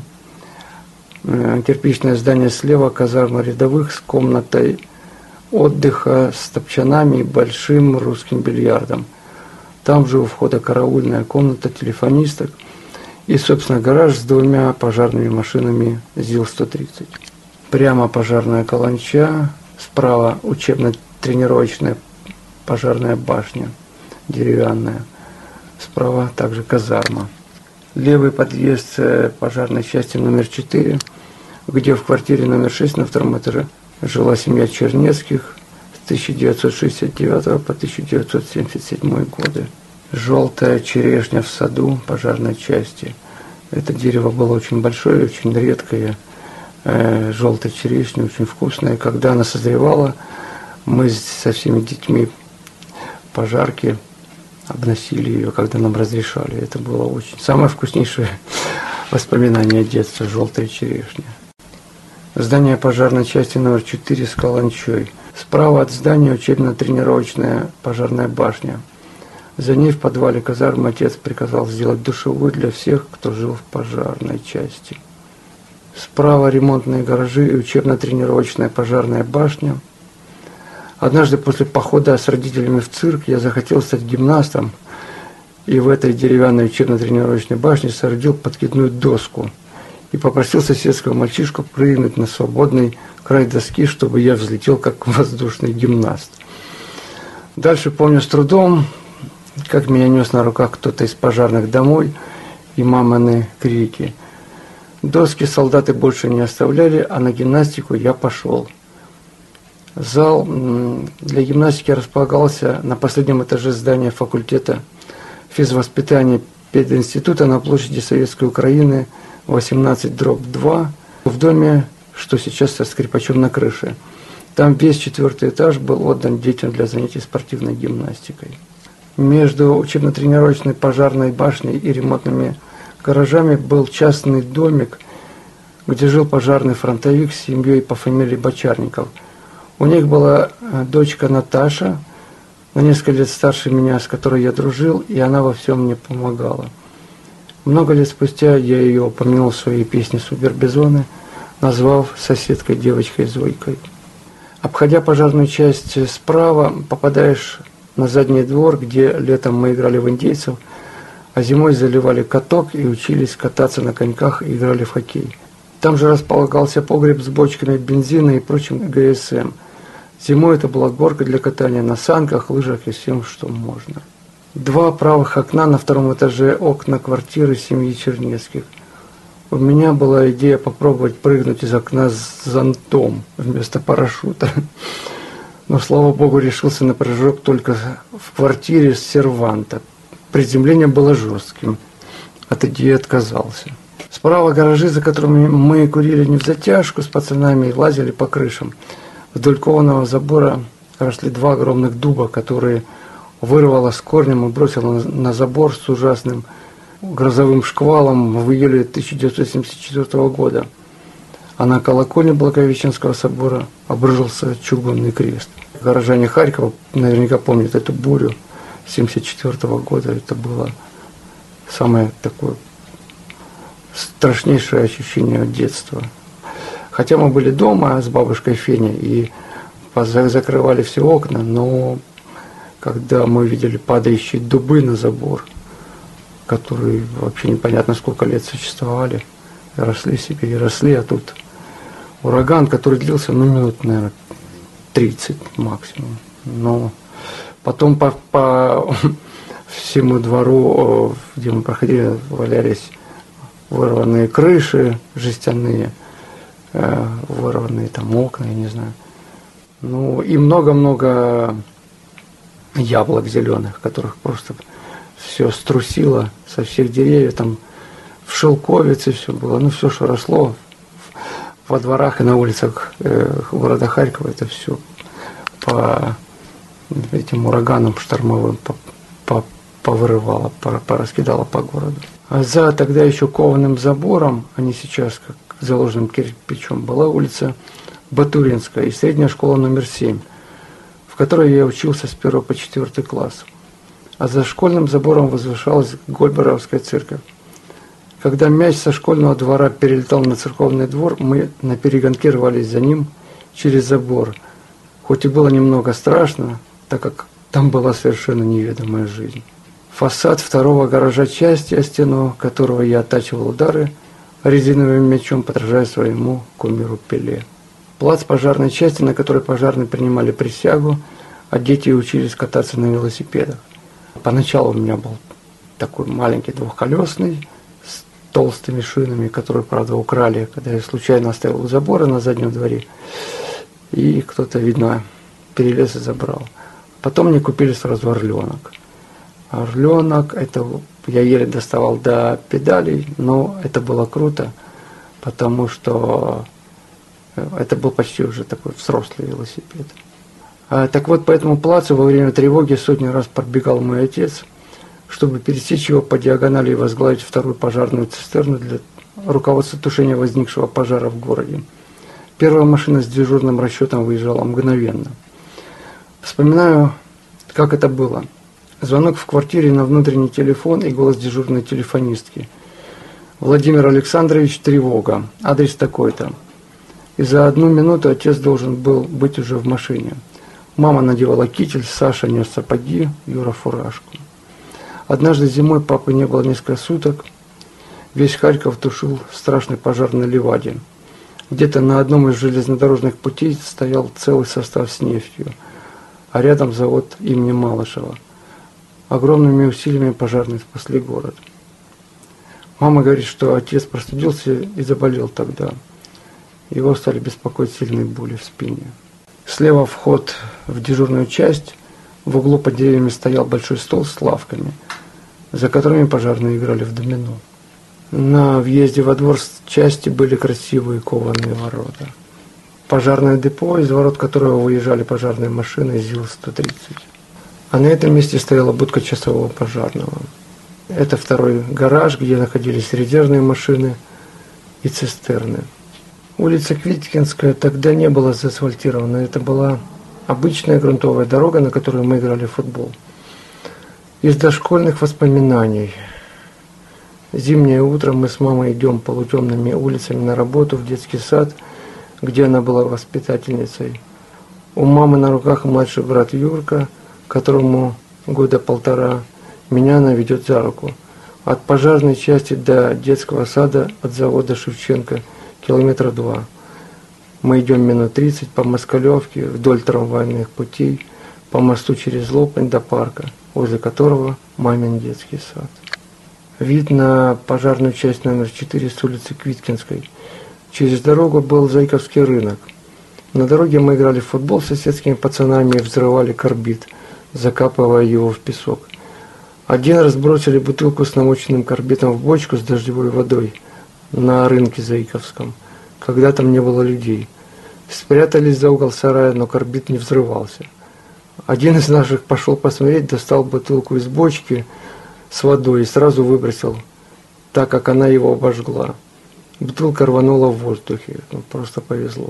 Speaker 1: Кирпичное здание слева, казарма рядовых с комнатой отдыха, с топчанами и большим русским бильярдом. Там же у входа караульная комната телефонисток и, собственно, гараж с двумя пожарными машинами ЗИЛ сто тридцать. Прямо пожарная Каланча, справа учебно-тренировочная пожарная башня, деревянная, справа также казарма. Левый подъезд пожарной части номер четыре, где в квартире номер шесть на втором этаже жила семья Чернецких с тысяча девятьсот шестьдесят девятого по тысяча девятьсот семьдесят седьмой годы. Желтая черешня в саду пожарной части. Это дерево было очень большое, очень редкое. Желтая черешня, очень вкусная. Когда она созревала, Мы со всеми детьми пожарки обносили ее, когда нам разрешали. Это было очень самое вкуснейшее воспоминание детства — желтая черешня. Здание пожарной части номер четыре с каланчой. Справа от здания учебно-тренировочная пожарная башня. За ней в подвале казармы отец приказал сделать душевую для всех, кто жил в пожарной части. Справа ремонтные гаражи и учебно-тренировочная пожарная башня. Однажды после похода с родителями в цирк я захотел стать гимнастом, и в этой деревянной учебно-тренировочной башне соорудил подкидную доску и попросил соседского мальчишку прыгнуть на свободный край доски, чтобы я взлетел как воздушный гимнаст. Дальше помню с трудом, как меня нес на руках кто-то из пожарных домой, и мамины крики. Доски солдаты больше не оставляли, а на гимнастику я пошел. Зал для гимнастики располагался на последнем этаже здания факультета физвоспитания пединститута на площади Советской Украины восемнадцать дробь два в доме, что сейчас со скрипачом на крыше. Там весь четвертый этаж был отдан детям для занятий спортивной гимнастикой. Между учебно-тренировочной пожарной башней и ремонтными гаражами был частный домик, где жил пожарный фронтовик с семьей по фамилии Бочарников. У них была дочка Наташа, на несколько лет старше меня, с которой я дружил, и она во всем мне помогала. Много лет спустя я ее упомянул в своей песне «Супербизоны», назвав соседкой девочкой Зойкой. Обходя пожарную часть справа, попадаешь на задний двор, где летом мы играли в индейцев, а зимой заливали каток и учились кататься на коньках и играли в хоккей. Там же располагался погреб с бочками бензина и прочим ГСМ. Зимой это была горка для катания на санках, лыжах и всем, что можно. Два правых окна на втором этаже — окна квартиры семьи Чернецких. У меня была идея попробовать прыгнуть из окна с зонтом вместо парашюта. Но, слава богу, решился на прыжок только в квартире с серванта. Приземление было жестким. От идеи отказался. Справа гаражи, за которыми мы курили не в затяжку с пацанами и лазили по крышам. Вдоль кованого забора росли два огромных дуба, которые вырвало с корнем и бросило на забор с ужасным грозовым шквалом в июле тысяча девятьсот семьдесят четвёртого года. А на колокольне Благовещенского собора обрушился чугунный крест. Горожане Харькова наверняка помнят эту бурю семьдесят четвёртого года. Это было самое такое страшнейшее ощущение детства. Хотя мы были дома с бабушкой Феней и закрывали все окна, но когда мы видели падающие дубы на забор, которые вообще непонятно сколько лет существовали, росли себе и росли, а тут ураган, который длился, ну, минут, наверное, тридцать максимум. Но потом по, по всему двору, где мы проходили, валялись вырванные крыши жестяные, вырванные там окна, я не знаю. Ну, и много-много яблок зеленых, которых просто все струсило со всех деревьев, там в шелковице все было, ну, все, что росло во дворах и на улицах э, города Харькова, это все по этим ураганам штормовым по, по, повырывало, по, пораскидало по городу. А за тогда еще кованым забором, а не сейчас, как заложенным кирпичом, была улица Батуринская и средняя школа номер семь, в которой я учился с первого по четвертый класс. А за школьным забором возвышалась Гольберовская церковь. Когда мяч со школьного двора перелетал на церковный двор, мы на перегонке рвались за ним через забор. Хоть и было немного страшно, так как там была совершенно неведомая жизнь. Фасад второго гаража части, о стену которого я оттачивал удары резиновым мячом, подражая своему кумиру Пеле. Плац пожарной части, на которой пожарные принимали присягу, а дети учились кататься на велосипедах. Поначалу у меня был такой маленький двухколесный с толстыми шинами, которые, правда, украли, когда я случайно оставил у забора на заднем дворе. И кто-то, видно, перелез и забрал. Потом мне купили сразу орленок. Орленок, это я еле доставал до педалей, но это было круто, потому что это был почти уже такой взрослый велосипед. А, так вот, по этому плацу во время тревоги сотни раз пробегал мой отец, чтобы пересечь его по диагонали и возглавить вторую пожарную цистерну для руководства тушения возникшего пожара в городе. Первая машина с дежурным расчетом выезжала мгновенно. Вспоминаю, как это было. Звонок в квартире на внутренний телефон и голос дежурной телефонистки. Владимир Александрович, тревога. Адрес такой-то. И за одну минуту отец должен был быть уже в машине. Мама надевала китель, Саша нес сапоги, Юра фуражку. Однажды зимой папы не было несколько суток. Весь Харьков тушил страшный пожар на Ливаде. Где-то на одном из железнодорожных путей стоял целый состав с нефтью, а рядом завод имени Малышева. Огромными усилиями пожарные спасли город. Мама говорит, что отец простудился и заболел тогда. Его стали беспокоить сильные боли в спине. Слева вход в дежурную часть. В углу под деревьями стоял большой стол с лавками, за которыми пожарные играли в домино. На въезде во двор части были красивые кованые ворота. Пожарное депо, из ворот которого выезжали пожарные машины ЗИЛ сто тридцать. А на этом месте стояла будка часового пожарного. Это второй гараж, где находились резервные машины и цистерны. Улица Квиткинская тогда не была заасфальтирована. Это была обычная грунтовая дорога, на которой мы играли в футбол. Из дошкольных воспоминаний. Зимнее утро мы с мамой идем полутемными улицами на работу в детский сад, где она была воспитательницей. У мамы на руках младший брат Юрка, которому года полтора. Меня она ведет за руку. От пожарной части до детского сада, от завода Шевченко, километра два. Мы идем минут тридцать по Москалевке, вдоль трамвайных путей, по мосту через Лопань до парка, возле которого мамин детский сад. Вид на пожарную часть номер четыре с улицы Квиткинской. Через дорогу был Зайковский рынок. На дороге мы играли в футбол с соседскими пацанами и взрывали карбид, закапывая его в песок. Один раз бросили бутылку с намоченным карбидом в бочку с дождевой водой на рынке Зайковском, когда там не было людей. Спрятались за угол сарая, но карбид не взрывался. Один из наших пошел посмотреть, достал бутылку из бочки с водой и сразу выбросил, так как она его обожгла. Бутылка рванула в воздухе, ну, просто повезло.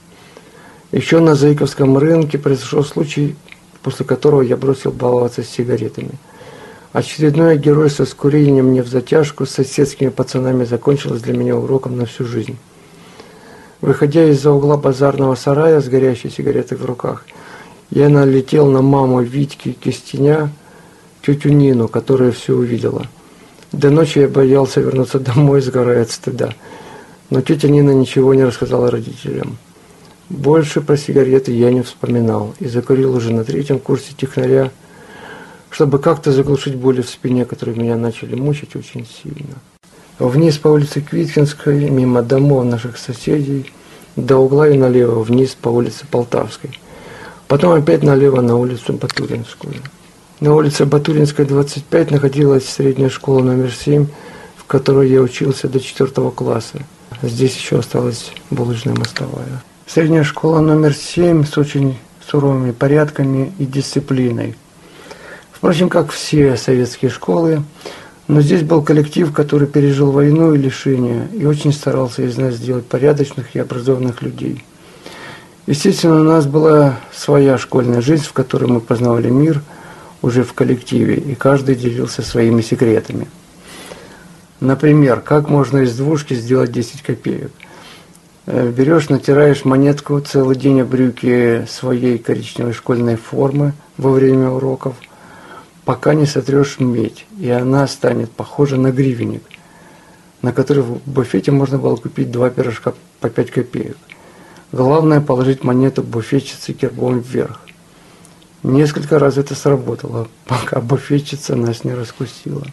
Speaker 1: Еще на Зайковском рынке произошел случай, после которого я бросил баловаться с сигаретами. Очередное геройство с курением мне в затяжку с соседскими пацанами закончилось для меня уроком на всю жизнь. Выходя из-за угла базарного сарая с горящей сигаретой в руках, я налетел на маму Витьки Кистеня, тетю Нину, которая все увидела. До ночи я боялся вернуться домой, сгорая от стыда. Но тетя Нина ничего не рассказала родителям. Больше про сигареты я не вспоминал и закурил уже на третьем курсе технаря, чтобы как-то заглушить боли в спине, которые меня начали мучить очень сильно. Вниз по улице Квиткинской, мимо домов наших соседей, до угла и налево, вниз по улице Полтавской. Потом опять налево на улицу Батуринскую. На улице Батуринской, двадцать пять, находилась средняя школа номер семь, в которой я учился до четвертого класса. Здесь еще осталась булыжная мостовая. Средняя школа номер семь с очень суровыми порядками и дисциплиной. Впрочем, как все советские школы, но здесь был коллектив, который пережил войну и лишения, и очень старался из нас сделать порядочных и образованных людей. Естественно, у нас была своя школьная жизнь, в которой мы познавали мир уже в коллективе, и каждый делился своими секретами. Например, как можно из двушки сделать десять копеек. Берешь, натираешь монетку, целый день об брюки своей коричневой школьной формы во время уроков, пока не сотрешь медь, и она станет похожа на гривенник, на который в буфете можно было купить два пирожка по пять копеек. Главное положить монету буфетчице гербом вверх. Несколько раз это сработало, пока буфетчица нас не раскусила.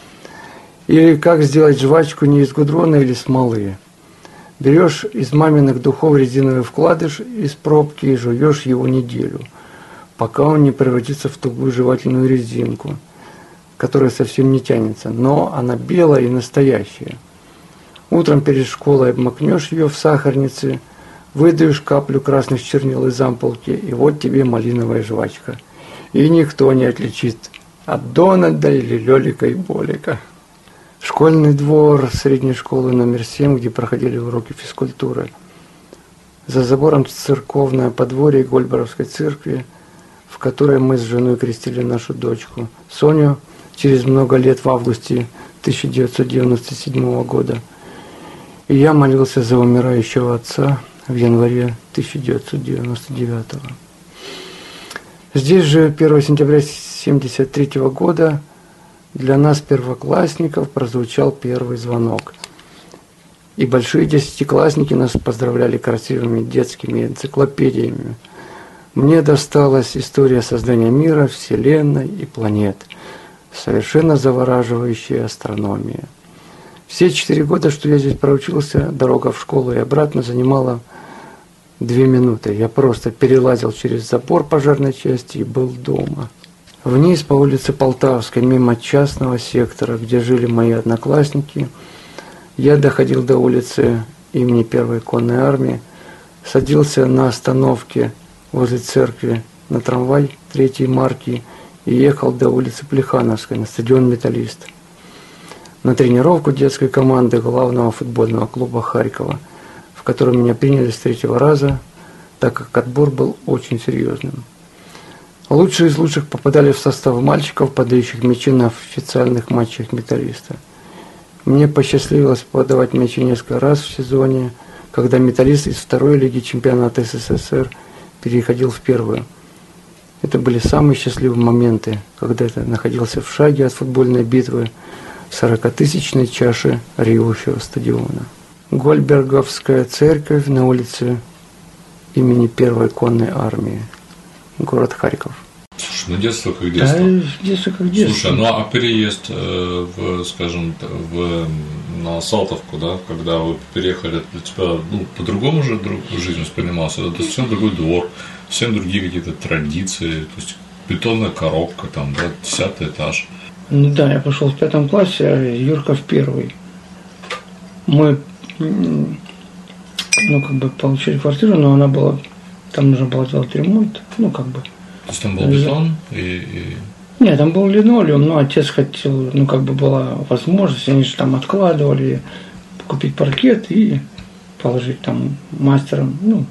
Speaker 1: Или как сделать жвачку не из гудрона или смолы. Берешь из маминых духов резиновый вкладыш из пробки и жуешь его неделю, пока он не превратится в тугую жевательную резинку, которая совсем не тянется, но она белая и настоящая. Утром перед школой обмакнешь ее в сахарнице, Выдаешь каплю красных чернил из ампулки, и вот тебе малиновая жвачка. И никто не отличит от Дональда или Лёлика и Болика. Школьный двор средней школы номер семь, где проходили уроки физкультуры. За забором церковное подворье Гольборовской церкви, в которой мы с женой крестили нашу дочку Соню через много лет в августе тысяча девятьсот девяносто седьмого года. И я молился за умирающего отца в январе тысяча девятьсот девяносто девятого. Здесь же первого сентября тысяча девятьсот семьдесят третьего года для нас, первоклассников, прозвучал первый звонок. И большие десятиклассники нас поздравляли красивыми детскими энциклопедиями. Мне досталась история создания мира, Вселенной и планет, совершенно завораживающая астрономия. Все четыре года, что я здесь проучился, дорога в школу и обратно занимала две минуты. Я просто перелазил через забор пожарной части и был дома. Вниз по улице Полтавской, мимо частного сектора, где жили мои одноклассники, я доходил до улицы имени Первой конной армии, садился на остановке возле церкви на трамвай третьей марки и ехал до улицы Плехановской на стадион «Металлист» на тренировку детской команды главного футбольного клуба Харькова, в котором меня приняли с третьего раза, так как отбор был очень серьезным. Лучшие из лучших попадали в состав мальчиков, подающих мячи на официальных матчах «Металлиста». Мне посчастливилось подавать мячи несколько раз в сезоне, когда «Металлист» из второй лиги чемпионата СССР переходил в первую. Это были самые счастливые моменты, когда я находился в шаге от футбольной битвы в сорокатысячной чаше ревущего стадиона. Гольберговская церковь на улице имени Первой конной армии, город Харьков.
Speaker 2: Слушай, ну детство как детство.
Speaker 1: Да, детство как детство.
Speaker 2: Слушай, ну а переезд, э, в, скажем, в, на Салтовку, да, когда вы переехали, для тебя ну, по-другому же друг, жизнь воспринималась, это совсем другой двор, совсем другие какие-то традиции, то есть бетонная коробка, там, да, десятый этаж.
Speaker 1: Ну да, я пошел в пятом классе, а Юрка в первый. Мы, ну, как бы получили квартиру, но она была, там нужно было делать ремонт, ну, как бы.
Speaker 2: То есть там был бетон и, и...
Speaker 1: Нет, там был линолеум, но отец хотел, ну, как бы была возможность, они же там откладывали, купить паркет и положить там мастером, ну,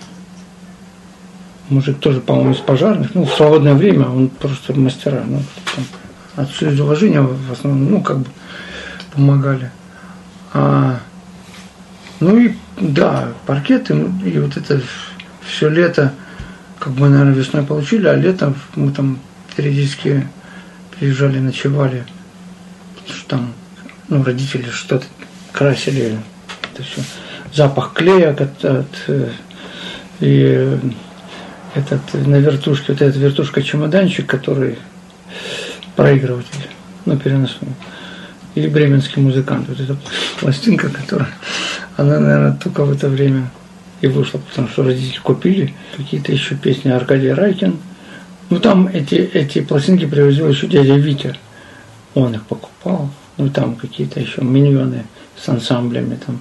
Speaker 1: мужик тоже, по-моему, из пожарных, ну, в свободное время он просто мастера, ну, там, отцу из уважения в основном, ну, как бы помогали. А, ну и, да, паркеты, и вот это все лето, как бы, наверное, весной получили, а летом мы там периодически приезжали, ночевали, что там, ну, родители что-то красили, это все, запах клея от, от, и этот, на вертушке, вот эта вертушка-чемоданчик, который проигрыватель, ну, переносной, или бременский музыкант, вот эта пластинка, которая, она, наверное, только в это время и вышла, потому что родители купили какие-то еще песни Аркадий Райкин. Ну, там эти, эти пластинки привозил еще дядя Витя, он их покупал, ну, там какие-то еще миньоны с ансамблями, там,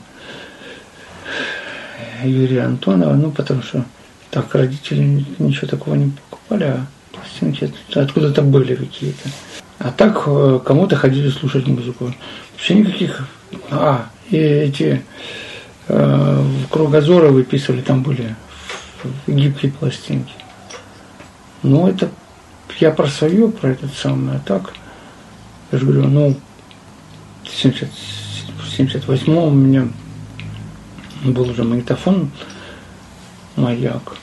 Speaker 1: Юрия Антонова, ну, потому что так родители ничего такого не покупали, а пластинки откуда-то были какие-то. А так кому-то ходили слушать музыку. Вообще никаких... А, и эти э, кругозоры выписывали, там были гибкие пластинки. Ну, это я про свое, про этот самый, а так, я же говорю, ну, в семьдесят восьмом у меня был уже магнитофон «Маяк».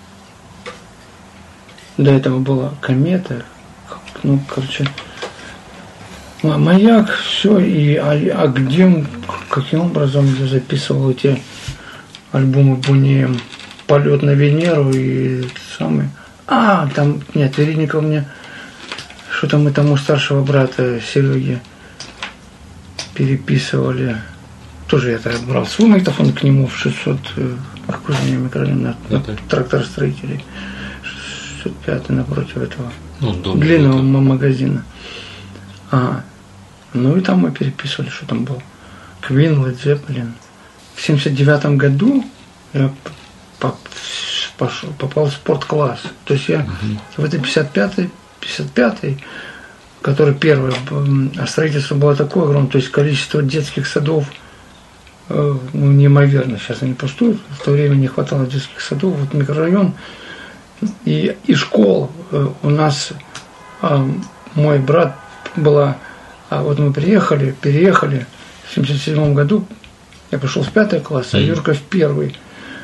Speaker 1: До этого была «Комета», ну, короче, «Маяк», все, и а, а где, каким образом я записывал эти альбомы Бунеем, «Полет на Венеру» и самый. А, там, нет, Вередников мне, что-то мы там у старшего брата Сереги переписывали. Тоже я тогда брал свой магнитофон к нему в шестьсот, окружение микрорайон на, на тракторостроителей, шестьсот пятый напротив этого, ну, длинного это. магазина. А, ну и там мы переписывали, что там был. Квин, Лед Зеппелин. В семьдесят девятом году я пошел, попал в спорткласс. То есть я угу. в этой пятьдесят пятой, пятьдесят пятой, который первый, а строительство было такое огромное, то есть количество детских садов ну, неимоверно. Сейчас они пустуют. В то время не хватало детских садов. Вот микрорайон и, и школ. У нас а, мой брат была, а вот мы приехали, переехали в семьдесят седьмом году. Я пошел в пятый класс, а Юрка в первый.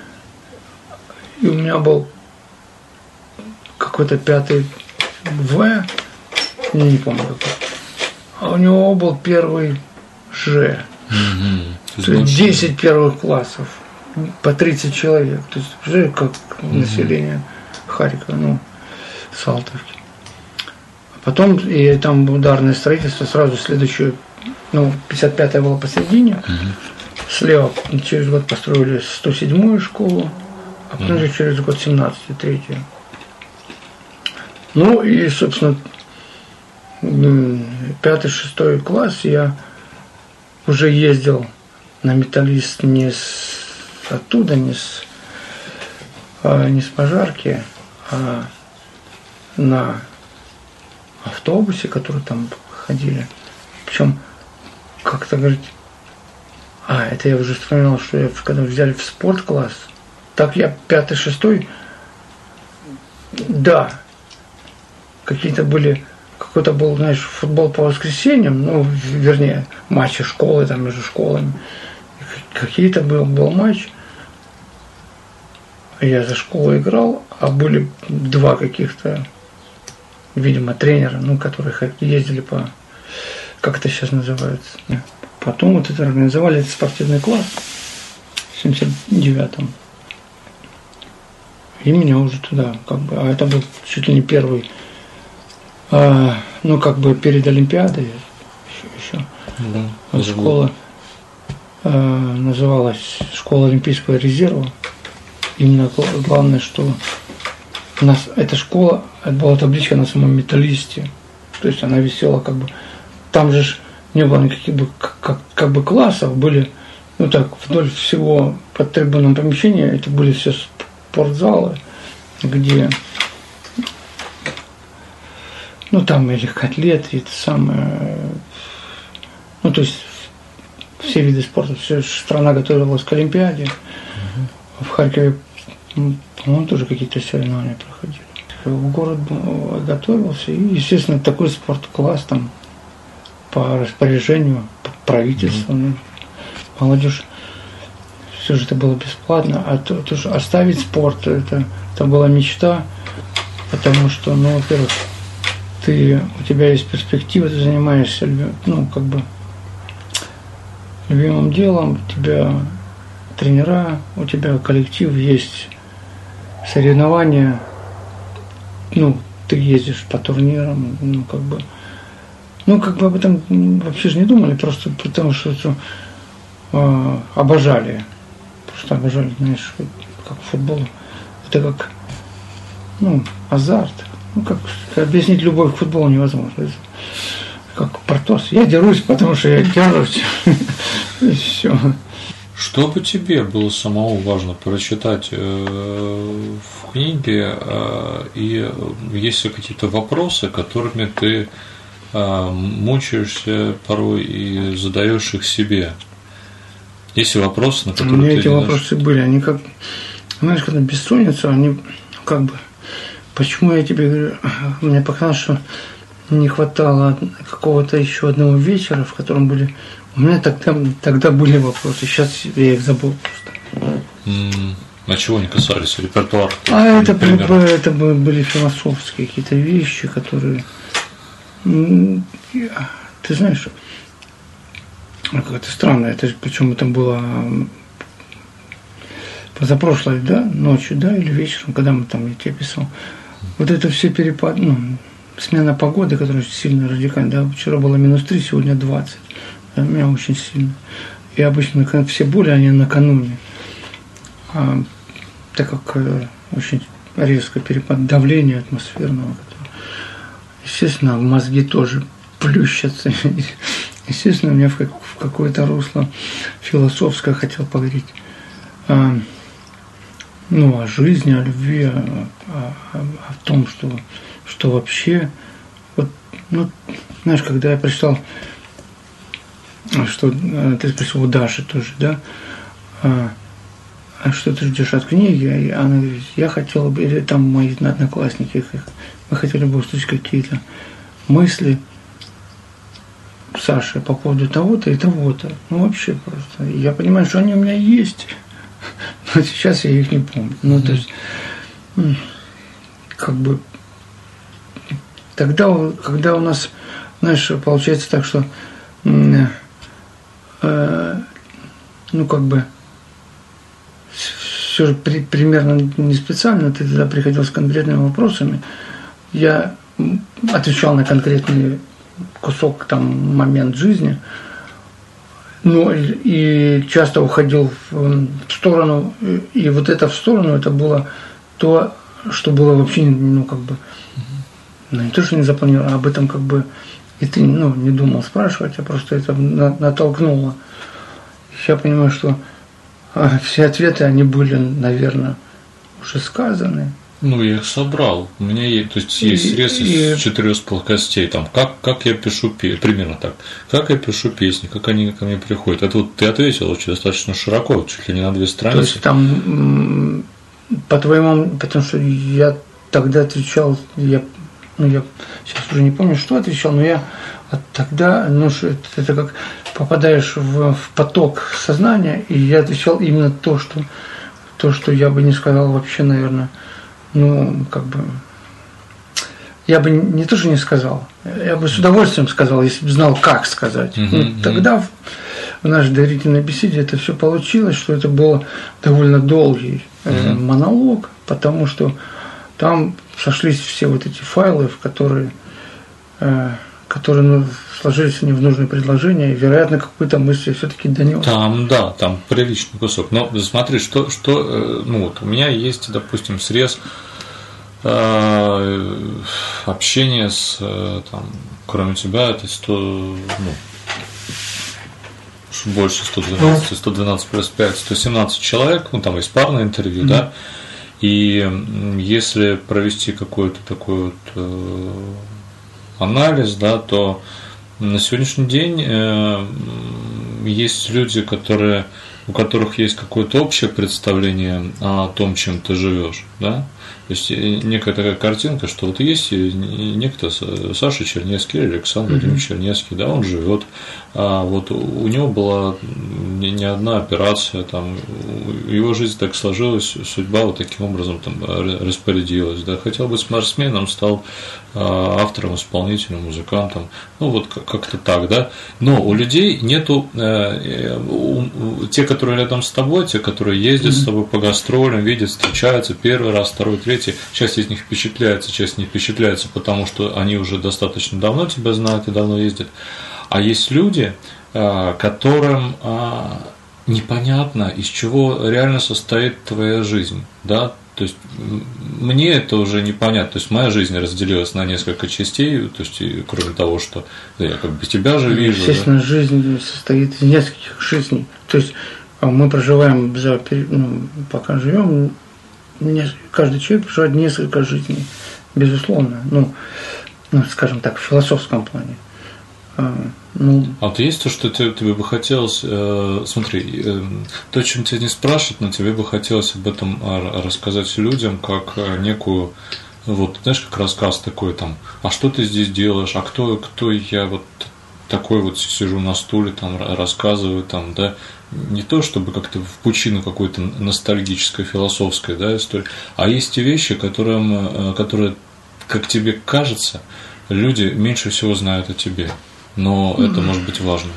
Speaker 1: И у меня был какой-то пятый В, я не помню какой. А у него был первый Ж. Mm-hmm. То есть десять первых классов, по тридцать человек. То есть уже как mm-hmm. население Харькова, ну, Салтовки. Потом и там ударное строительство, сразу следующее, ну, пятьдесят пятая была посередине. Mm-hmm. Слева через год построили сто седьмую школу, а потом mm-hmm. через год семнадцатую, третью. Ну и, собственно, пятый, шестой класс я уже ездил на Металлист не с оттуда, не с, а, не с Пожарки, а на автобусе, который там ходили. Причем, как-то говорить, а, это я уже вспоминал, что я когда взяли в спорткласс, так я пятый, шестой, да, какие-то были, какой-то был, знаешь, футбол по воскресеньям, ну, вернее, матчи школы, там, между школами, какие-то был, был матч, я за школу играл, а были два каких-то, видимо, тренера, ну, которые ездили по, как это сейчас называется. Потом вот это организовали этот спортивный класс в семьдесят девятом. И меня уже туда, как бы, а это был чуть ли не первый, а, ну, как бы перед Олимпиадой еще, еще. Да, вот школа а, называлась Школа Олимпийского резерва. Именно главное, что у нас эта школа, это была табличка на самом Металлисте, то есть она висела как бы, там же не было никаких бы, как, как бы классов, были, ну так, вдоль всего под трибунном помещения, это были все спортзалы, где, ну там или котлеты, это самое, ну то есть все виды спорта, все, страна готовилась к Олимпиаде, в Харькове, по-моему, тоже какие-то соревнования проходили. В город готовился, и, естественно, такой спорткласс там по распоряжению правительства, mm-hmm. молодежь, все же это было бесплатно, а то, то что оставить спорт, это, это была мечта, потому что, ну, во-первых, ты, у тебя есть перспектива, ты занимаешься, ну, как бы, любимым делом, у тебя тренера, у тебя коллектив, есть соревнования, ну, ты ездишь по турнирам, ну, как бы, ну, как бы об этом вообще же не думали, просто потому что это, э, обожали, просто обожали, знаешь, как футбол, это как, ну, азарт, ну, как объяснить любовь к футболу невозможно, это как Портос, я дерусь, потому что я дерусь, и все.
Speaker 2: Что бы тебе было самому важно прочитать э, в книге, э, и есть ли какие-то вопросы, которыми ты э, мучаешься порой и задаешь их себе? Есть ли вопросы, на которые
Speaker 1: у меня
Speaker 2: ты
Speaker 1: эти
Speaker 2: не
Speaker 1: вопросы знаешь? Были, они как, знаешь, когда бессонница, они как бы, почему я тебе говорю, мне показалось, что не хватало какого-то еще одного вечера, в котором были. У меня тогда, тогда были вопросы, сейчас я их забыл просто.
Speaker 2: Mm, а чего они касались? Репертуар?
Speaker 1: А это, это были философские какие-то вещи, которые... Ты знаешь, как-то странно, это причем это было позапрошлой, да, ночью, да, или вечером, когда мы там, я тебе писал. Вот это все перепады, ну, смена погоды, которая сильно радикальна, да, вчера было минус три, сегодня двадцать. У меня очень сильно. И обычно все боли, они накануне. А, так как э, очень резко перепад давления атмосферного. Естественно, мозги тоже плющатся. Естественно, у меня в, как, в какое-то русло философское хотел поговорить. А, ну, о жизни, о любви, о, о, о том, что, что вообще, вот, ну, знаешь, когда я прочитал, что ты спросил у Даши тоже, да, а, а что ты ждешь от книги? И она говорит, я хотела бы, или там мои одноклассники, мы хотели бы услышать какие-то мысли Саши по поводу того-то и того-то. Ну, вообще просто. Я понимаю, что они у меня есть, но сейчас я их не помню. Ну, то есть, как бы, тогда, когда у нас, знаешь, получается так, что, э, ну, как бы, все же при, примерно не специально, ты тогда приходил с конкретными вопросами, я отвечал на конкретный кусок, там, момент жизни, ну, и, и часто уходил в, в сторону, и вот это в сторону, это было то, что было вообще, ну, как бы, ну, не то, что не запланировано, а об этом, как бы, и ты, ну, не думал спрашивать, а просто это натолкнуло. Я понимаю, что все ответы, они были, наверное, уже сказаны.
Speaker 2: Ну, я их собрал. У меня есть, то есть, есть срез из четырех плоскостей. Там, как, как я пишу песни, примерно так. Как я пишу песни, как они ко мне приходят. Это вот ты ответил очень достаточно широко, чуть ли не на две страницы.
Speaker 1: То есть там, по-твоему, потому что я тогда отвечал, я, ну, я сейчас уже не помню, что отвечал, но я тогда, ну, что это как попадаешь в, в поток сознания, и я отвечал именно то, что, то, что я бы не сказал вообще, наверное. Ну, как бы, я бы не то, что не сказал, я бы с удовольствием сказал, если бы знал, как сказать. Uh-huh, ну, uh-huh. Тогда в, в нашей доверительной беседе это все получилось, что это был довольно долгий uh-huh. э, монолог, потому что там сошлись все вот эти файлы, в которые, э, которые ну, сложились не в нужные предложения, и, вероятно, какую-то мысль все-таки донес.
Speaker 2: Там, да, там приличный кусок. Но смотри, что, что ну вот у меня есть, допустим, срез э, общения с, там, кроме тебя, это сто, ну, больше сто двенадцать, сто двенадцать плюс пять, сто семнадцать человек, ну там есть парное интервью, mm-hmm. да, и если провести какой-то такой вот э, анализ, да, то на сегодняшний день э, есть люди, которые, у которых есть какое-то общее представление о том, чем ты живешь, да? То есть некая такая картинка, что вот есть некто Саша Чернецкий, Александр Владимирович Чернецкий, да, он живет, а вот у него была не одна операция, там, его жизнь так сложилась, судьба вот таким образом там распорядилась, да, хотел быть спортсменом, стал автором, исполнителем, музыкантом, ну вот как-то так, да, но у людей нету, те, которые рядом с тобой, те, которые ездят с тобой по гастролям, видят, встречаются первый раз, второй, третий, часть из них впечатляется, часть не впечатляется, потому что они уже достаточно давно тебя знают и давно ездят. А есть люди, которым непонятно, из чего реально состоит твоя жизнь, да, то есть мне это уже непонятно, то есть моя жизнь разделилась на несколько частей, то есть кроме того, что да, я как бы тебя же вижу.
Speaker 1: Естественно,
Speaker 2: да?
Speaker 1: Жизнь состоит из нескольких жизней, то есть мы проживаем, за, ну, пока живем, каждый человек проживает несколько жизней, безусловно, ну, ну скажем так, в философском плане. Ну,
Speaker 2: а вот есть то, что тебе, тебе бы хотелось, э, смотри, э, то, о чем тебя не спрашивают, но тебе бы хотелось об этом рассказать людям, как некую, вот, знаешь, как рассказ такой там, а что ты здесь делаешь, а кто, кто я вот такой вот сижу на стуле, там, рассказываю, там, да, не то, чтобы как-то в пучину какой-то ностальгической, философской, да, истории, а есть те вещи, которым, которые, как тебе кажется, люди меньше всего знают о тебе. Но это может быть важно.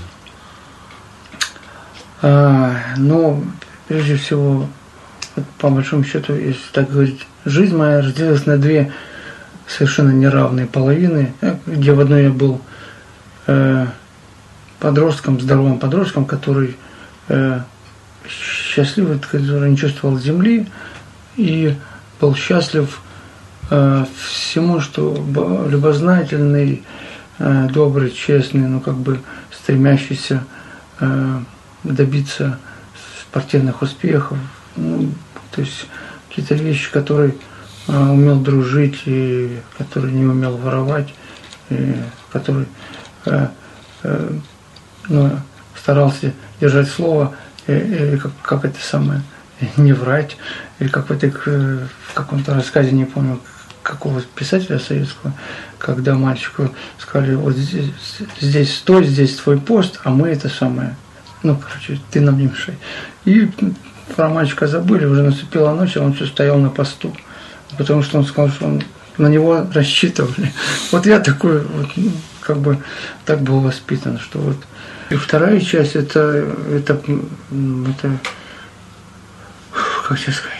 Speaker 1: А, ну, прежде всего, вот, по большому счету, если так говорить, жизнь моя разделилась на две совершенно неравные половины, где в одной я был э, подростком, здоровым подростком, который э, счастливый, который не чувствовал земли и был счастлив э, всему, что любознательный, добрый, честный, ну как бы стремящийся э, добиться спортивных успехов, ну, то есть какие-то вещи, который а, умел дружить, и который не умел воровать, и который а, а, ну, старался держать слово, и, и как, как это самое, не врать, или как в, этой, в каком-то рассказе, не помню, какого писателя советского, когда мальчику сказали, вот здесь, здесь стой, здесь твой пост, а мы это самое, ну, короче, ты нам не мешай. И про мальчика забыли, уже наступила ночь, а он все стоял на посту, потому что он сказал, что он, на него рассчитывали. Вот я такой, вот, ну, как бы, так был воспитан, что вот. И вторая часть, это, это, это как тебе сказать,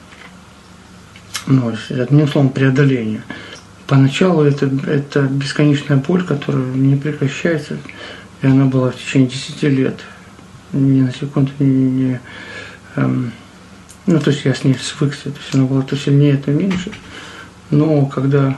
Speaker 1: ну, одним словом, преодоление. Поначалу это, это бесконечная боль, которая не прекращается, и она была в течение десяти лет. Ни на секунду не, не эм, ну, то есть я с ней свыкся, то есть она была то сильнее, то меньше. Но когда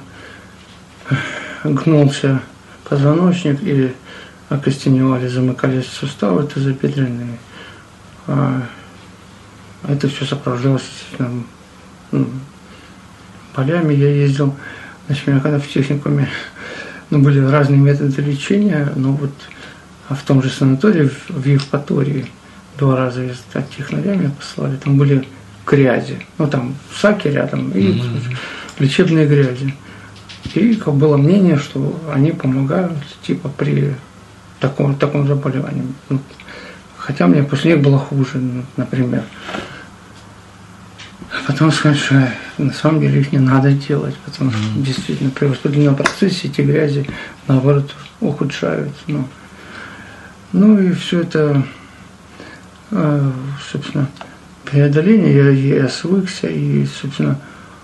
Speaker 1: гнулся позвоночник или окостеневали, замыкались суставы тазобедренные, а это все сопровождалось ну, болями. Я ездил, значит, у меня когда в техникуме, ну, были разные методы лечения, но вот в том же санатории, в Евпатории, два раза из технаря меня послали, там были грязи, ну, там саки рядом и mm-hmm. лечебные грязи. И как было мнение, что они помогают, типа, при таком, таком заболевании. Хотя мне после них было хуже, например. А потом сказать, что на самом деле их не надо делать, потому что mm-hmm. действительно при воспалительном процессе эти грязи, наоборот, ухудшаются. Ну, ну и все это, собственно, преодоление, я, я свыкся, и, собственно,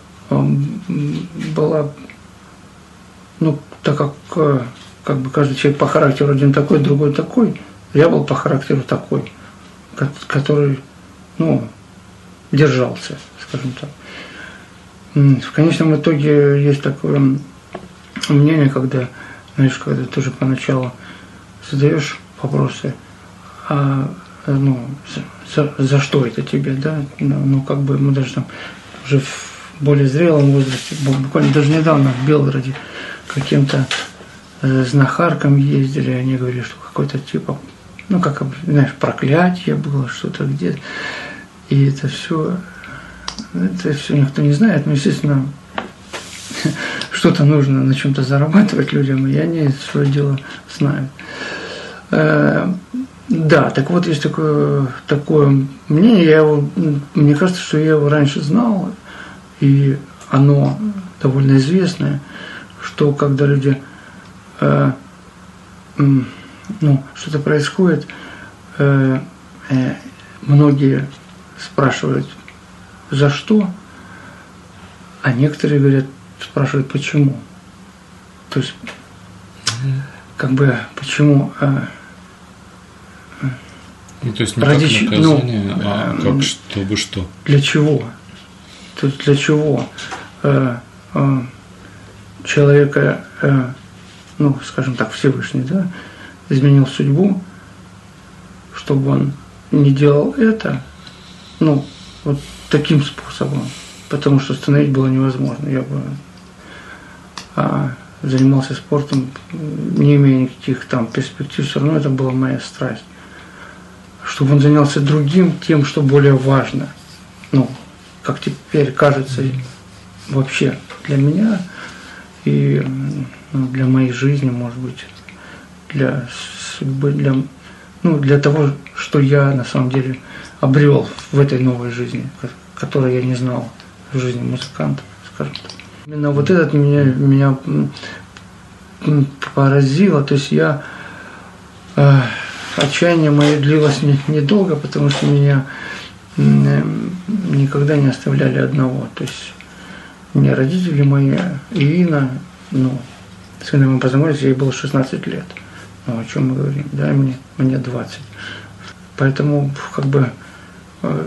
Speaker 1: была, ну, так как, как бы каждый человек по характеру один такой, другой такой, я был по характеру такой, который, ну, держался, скажем так. В конечном итоге есть такое мнение, когда, знаешь, когда ты уже поначалу задаешь вопросы, а, ну, за, за что это тебе, да, ну, ну, как бы мы даже там уже в более зрелом возрасте, буквально даже недавно в Белгороде каким-то э, знахаркам ездили, они говорили, что какой-то типа, ну, как, знаешь, проклятие было, что-то где-то. И это все, это все никто не знает, но, естественно, что-то нужно на чем-то зарабатывать людям, и они свое дело знают. Э, да, так вот, есть такое, такое мнение, я его, мне кажется, что я его раньше знал, и оно довольно известное, что когда люди, э, ну, что-то происходит, э, э, многие спрашивают, за что, а некоторые говорят, спрашивают, почему. То есть, как бы, почему... Э,
Speaker 2: ну, то есть не
Speaker 1: ради,
Speaker 2: как наказание,
Speaker 1: ну,
Speaker 2: а как чтобы что?
Speaker 1: Для чего? То есть для чего э, э, человека, э, ну, скажем так, Всевышний, да, изменил судьбу, чтобы он не делал это, ну, вот таким способом, потому что остановить было невозможно. Я бы а, занимался спортом, не имея никаких там перспектив, все равно это была моя страсть. Чтобы он занялся другим, тем, что более важно. Ну, как теперь кажется, вообще для меня и ну, для моей жизни, может быть, для судьбы, для, ну, для того, что я на самом деле обрел в этой новой жизни, которую я не знал в жизни музыканта, скажем так. Именно вот этот меня, меня поразило, то есть я, э, отчаяние мое длилось недолго, потому что меня э, никогда не оставляли одного, то есть мне родители мои, Ирина, ну, с которой мы познакомились, ей было шестнадцать лет, ну, о чем мы говорим, да, мне, мне двадцать, поэтому, как бы, э,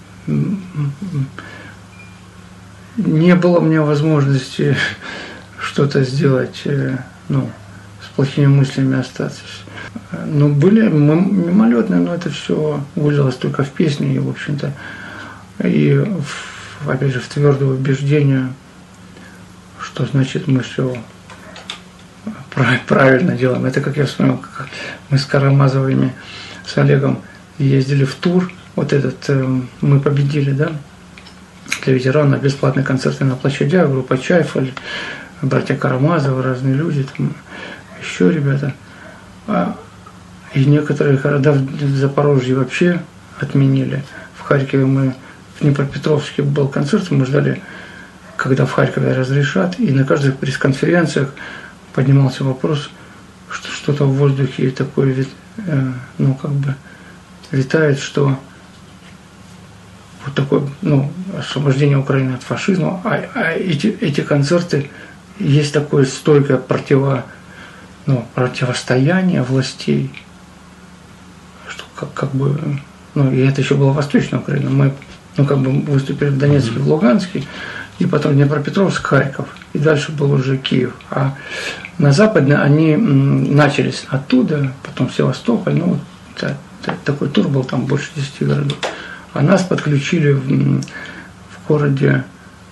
Speaker 1: не было у меня возможности что-то сделать, ну, с плохими мыслями остаться. Ну, были мимолетные, но это все вылилось только в песни, и, в общем-то, и в, опять же, в твердое убеждение, что значит мы все правильно делаем. Это как я вспомнил, как мы с Карамазовыми, с Олегом ездили в тур, вот этот мы победили, да, для ветеранов бесплатные концерты на площадях, группа Чайфаль, братья Карамазовы, разные люди, там еще ребята. И некоторые города в Запорожье вообще отменили. В Харькове мы, в Днепропетровске был концерт, мы ждали, когда в Харькове разрешат, и на каждых пресс-конференциях поднимался вопрос, что что-то в воздухе такое, ну, как бы, витает, что вот такое, ну, освобождение Украины от фашизма, а, а эти, эти концерты, есть такое стойкое противо, ну, противостояние властей, что как, как бы, ну, и это еще была Восточная Украина, мы, ну, как бы выступили в Донецке, в Луганске, и потом Днепропетровск, Харьков, и дальше был уже Киев. А на Западной они начались оттуда, потом Севастополь, ну, да, такой тур был, там больше десяти городов. А нас подключили в, в городе,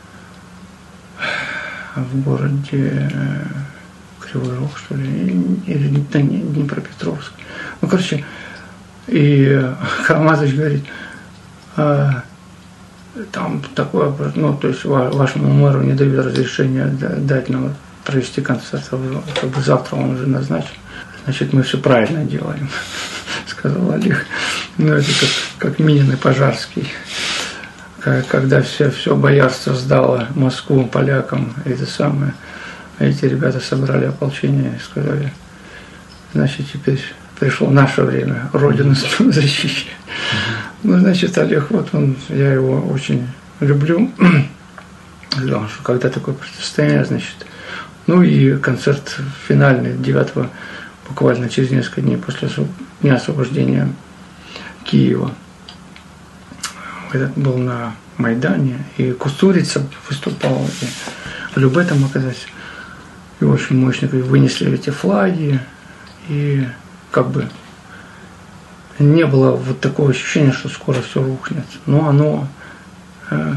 Speaker 1: в городе Кривой Рог, что ли, или да, не, Днепропетровск. Ну, короче, и Карамазович говорит, а, там такое, ну, то есть вашему мэру не дают разрешения дать нам провести концерт, как бы завтра он уже назначен. Значит, мы все правильно делаем, сказал Олег. Ну, это как, как Минин и Пожарский. Когда все, все боярство сдало Москву полякам, это самое, эти ребята собрали ополчение и сказали, значит, теперь пришло наше время, Родину защищать. Ну, значит, Олег, вот он, я его очень люблю. Что когда такое противостояние, значит, ну и концерт финальный девятого, буквально через несколько дней после дня освобождения Киева. Этот был на Майдане, и Кустурица выступал, и Любе там оказался, и очень мощно, и вынесли эти флаги, и как бы не было вот такого ощущения, что скоро все рухнет. Но оно, э,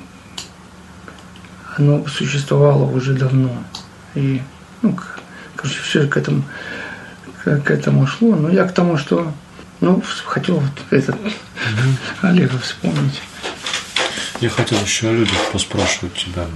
Speaker 1: оно существовало уже давно. И, ну, короче, все к этому, к, к этому шло. Но я к тому, что, ну, хотел вот этот mm-hmm. Олега вспомнить.
Speaker 2: Я хотел еще о людях поспрашивать тебя.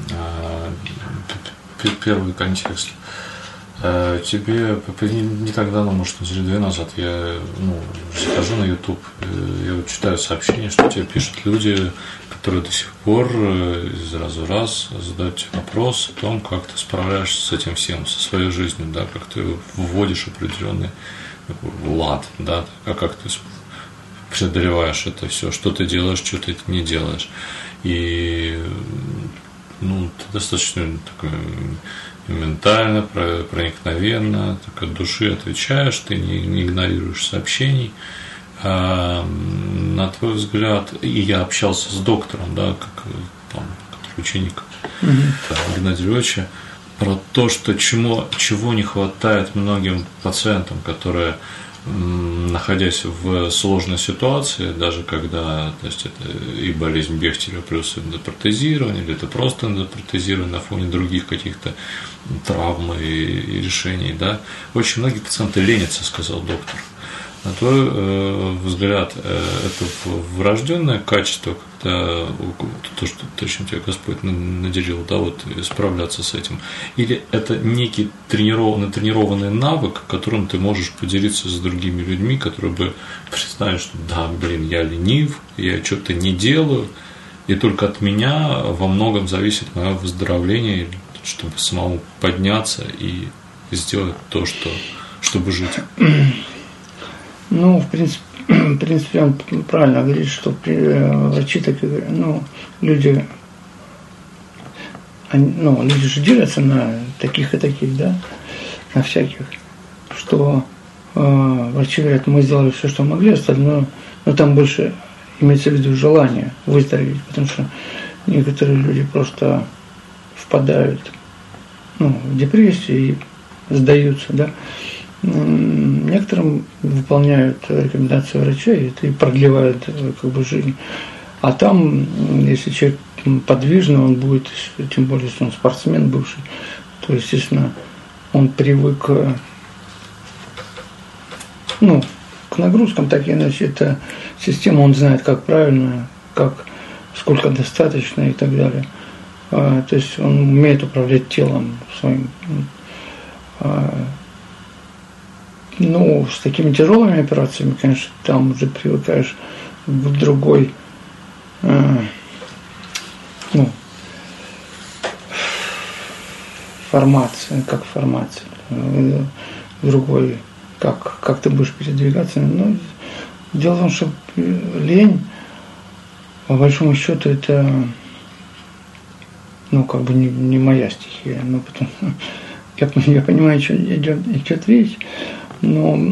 Speaker 2: Первый контекст. Тебе не так давно, может, неделю две назад, я ну, захожу на YouTube, я вот читаю сообщения, что тебе пишут люди, которые до сих пор из раза в раз задают тебе вопрос о том, как ты справляешься с этим всем, со своей жизнью, да, как ты вводишь определенный лад, да, а как ты преодолеваешь это все, что ты делаешь, что ты не делаешь. И ну, ты достаточно такой ментально, проникновенно, так от души отвечаешь, ты не, не игнорируешь сообщений. А, на твой взгляд, и я общался с доктором, да, как там, ученик mm-hmm. Геннадия Львовича, про то, что чему, чего не хватает многим пациентам, которые, находясь в сложной ситуации, даже когда, то есть это и болезнь Бехтерева плюс эндопротезирование, или это просто эндопротезирование на фоне других каких-то травм и, и решений, да, очень многие пациенты ленятся, сказал доктор. На твой э, взгляд, э, это врожденное качество, когда то, что точно тебя Господь наделил, да, вот справляться с этим, или это некий тренированный, тренированный навык, которым ты можешь поделиться с другими людьми, которые бы признали, что да, блин, я ленив, я что-то не делаю, и только от меня во многом зависит мое выздоровление, чтобы самому подняться и сделать то, что, чтобы жить.
Speaker 1: Ну, в принципе, в принципе, он правильно говорит, что врачи такие, ну, люди, они, ну, люди же делятся на таких и таких, да, на всяких, что э, врачи говорят, мы сделали все, что могли, остальное, но там больше имеется в виду желание выздороветь, потому что некоторые люди просто впадают, ну, в депрессию и сдаются, да. Некоторым выполняют рекомендации врача и продлевают как бы жизнь. А там, если человек подвижный, он будет, тем более, если он спортсмен бывший, то, естественно, он привык, ну, к нагрузкам, так и иначе, это система, он знает, как правильно, как, сколько достаточно и так далее. А, то есть он умеет управлять телом своим. А, ну, с такими тяжелыми операциями, конечно, там уже привыкаешь к другой, а, ну, формации, как формация, другой, как, как ты будешь передвигаться. Но дело в том, что лень, по большому счету, это, ну, как бы не, не моя стихия. Но потом, я, я понимаю, что идет, идет речь, но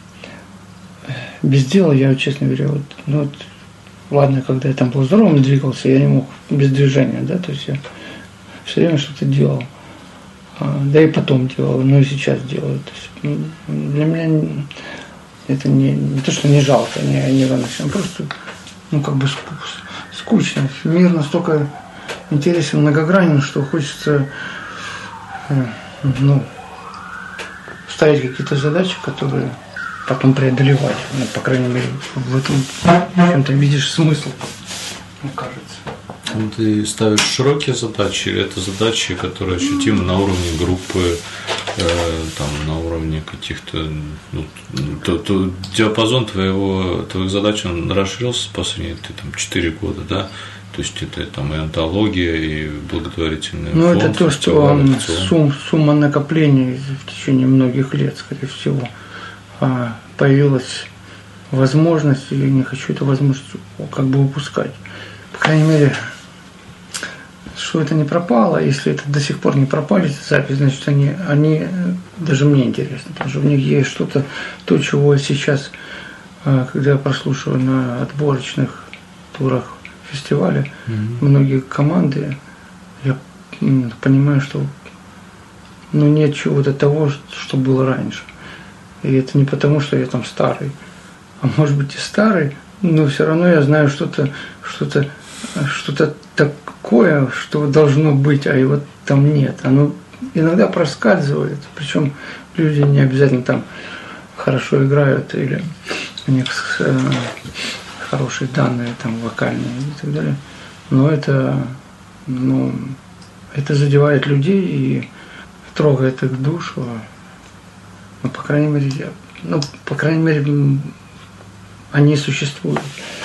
Speaker 1: без дела я, честно говоря, вот, ну, вот, ладно, когда я там был здоровым, двигался, я не мог без движения, да, то есть я все время что-то делал. Да и потом делал, но и сейчас делаю. То есть для меня это не, не то, что не жалко, не, не равносильно, просто, ну, как бы скучно. Мир настолько интересен, многогранен, что хочется, ну, ставить какие-то задачи, которые потом преодолевать. Ну, по крайней мере, в этом чем-то видишь смысл, мне кажется.
Speaker 2: Ты ставишь широкие задачи, или это задачи, которые ощутимы на уровне группы, э, там, на уровне каких-то, ну, то, то диапазон твоего, твоих задач, он расширился последние там, четыре года, да? То есть это там и антология, и благотворительный
Speaker 1: ну,
Speaker 2: фонд.
Speaker 1: Ну, это то, что сум, сумма накоплений в течение многих лет, скорее всего, появилась возможность, или не хочу эту возможность как бы упускать. По крайней мере, что это не пропало, если это до сих пор не пропали, эти записи, значит, они, они даже мне интересны, потому что в них есть что-то, то, чего сейчас, когда я прослушиваю на отборочных турах фестиваля, mm-hmm. многие команды, я понимаю, что, ну, нет чего-то того, что было раньше. И это не потому, что я там старый, а может быть и старый, но все равно я знаю что-то, что-то, что-то такое, что должно быть, а его там нет. Оно иногда проскальзывает, причем люди не обязательно там хорошо играют или у них э, хорошие данные там вокальные и так далее. Но это, ну, это задевает людей и трогает их душу. Ну, по крайней мере, я, ну, по крайней мере, они существуют.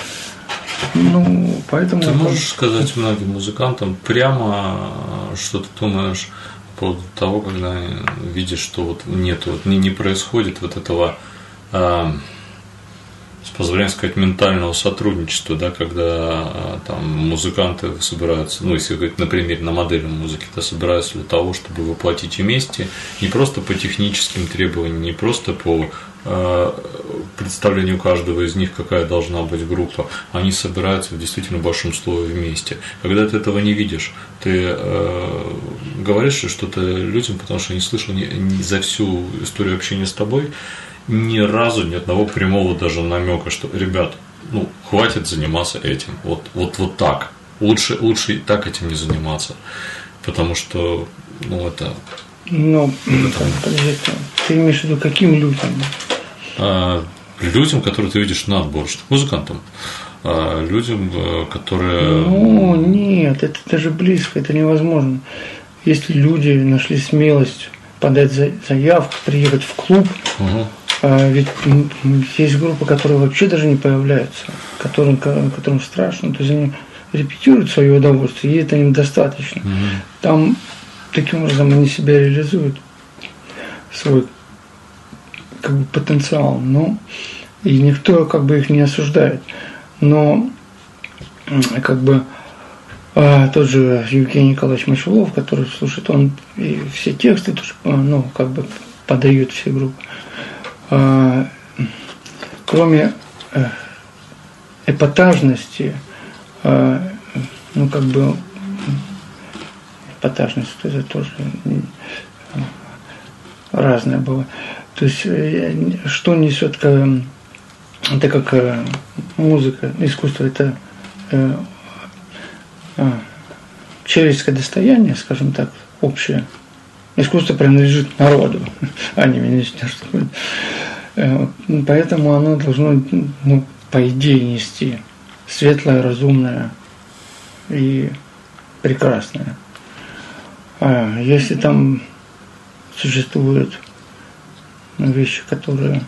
Speaker 1: Ну, поэтому...
Speaker 2: Ты можешь сказать многим музыкантам прямо, что ты думаешь по поводу того, когда видишь, что вот нет, вот не, не происходит вот этого, э, с позволения сказать, ментального сотрудничества, да, когда э, там музыканты собираются, ну, если говорить, например, на модельной музыке, то собираются для того, чтобы воплотить вместе, не просто по техническим требованиям, не просто по представлению каждого из них, какая должна быть группа, они собираются в действительно большом слове вместе. Когда ты этого не видишь, ты э, говоришь что-то людям, потому что не слышал ни, ни за всю историю общения с тобой ни разу ни одного прямого даже намека, что, ребят, ну, хватит заниматься этим, вот, вот, вот так, лучше, лучше так этим не заниматься, потому что, ну, это...
Speaker 1: Ну, подожди, ты имеешь в виду каким людям?
Speaker 2: Людям, которые ты видишь на отборочных, музыкантам, людям, которые...
Speaker 1: Ну, нет, это даже близко, это невозможно. Если люди нашли смелость подать заявку, приехать в клуб, угу. Ведь есть группы, которые вообще даже не появляются, которым, которым страшно, то есть они репетируют свое удовольствие, и это им достаточно. Угу. Там таким образом они себя реализуют, свой как бы потенциал, но и никто как бы их не осуждает. Но как бы а, тот же Евгений Николаевич Мочулов, который слушает, он и все тексты тоже, ну, как бы подает все группы. А, кроме эпатажности, а, ну, как бы эпатажность, это тоже разное было. То есть, что несет, это как музыка, искусство, это э, э, человеческое достояние, скажем так, общее. Искусство принадлежит народу, а не министерству. Э, поэтому оно должно, ну, по идее, нести светлое, разумное и прекрасное. А если там существуют вещи, которые...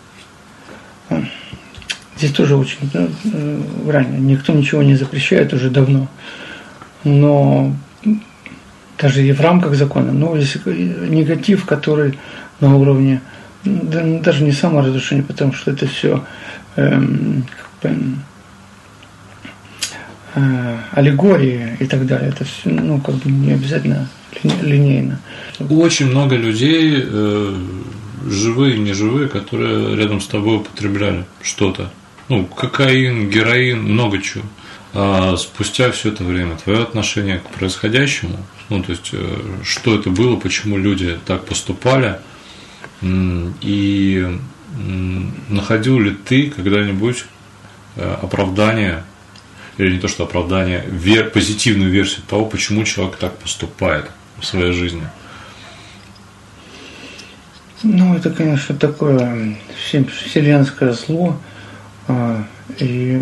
Speaker 1: Здесь тоже очень ранее. Никто ничего не запрещает уже давно. Но даже и в рамках закона, но если негатив, который на уровне, даже не саморазрушение, потому что это все эм, как бы, э, аллегории и так далее. Это все, ну, как бы не обязательно линейно.
Speaker 2: Очень много людей, э, живые и неживые, которые рядом с тобой употребляли что-то. Ну, кокаин, героин, много чего. А спустя все это время твое отношение к происходящему, ну, то есть, э, что это было, почему люди так поступали, и находил ли ты когда-нибудь оправдание, или не то что оправдание, вер, позитивную версию того, почему человек так поступает в своей жизни?
Speaker 1: Ну, это, конечно, такое вселенское зло, и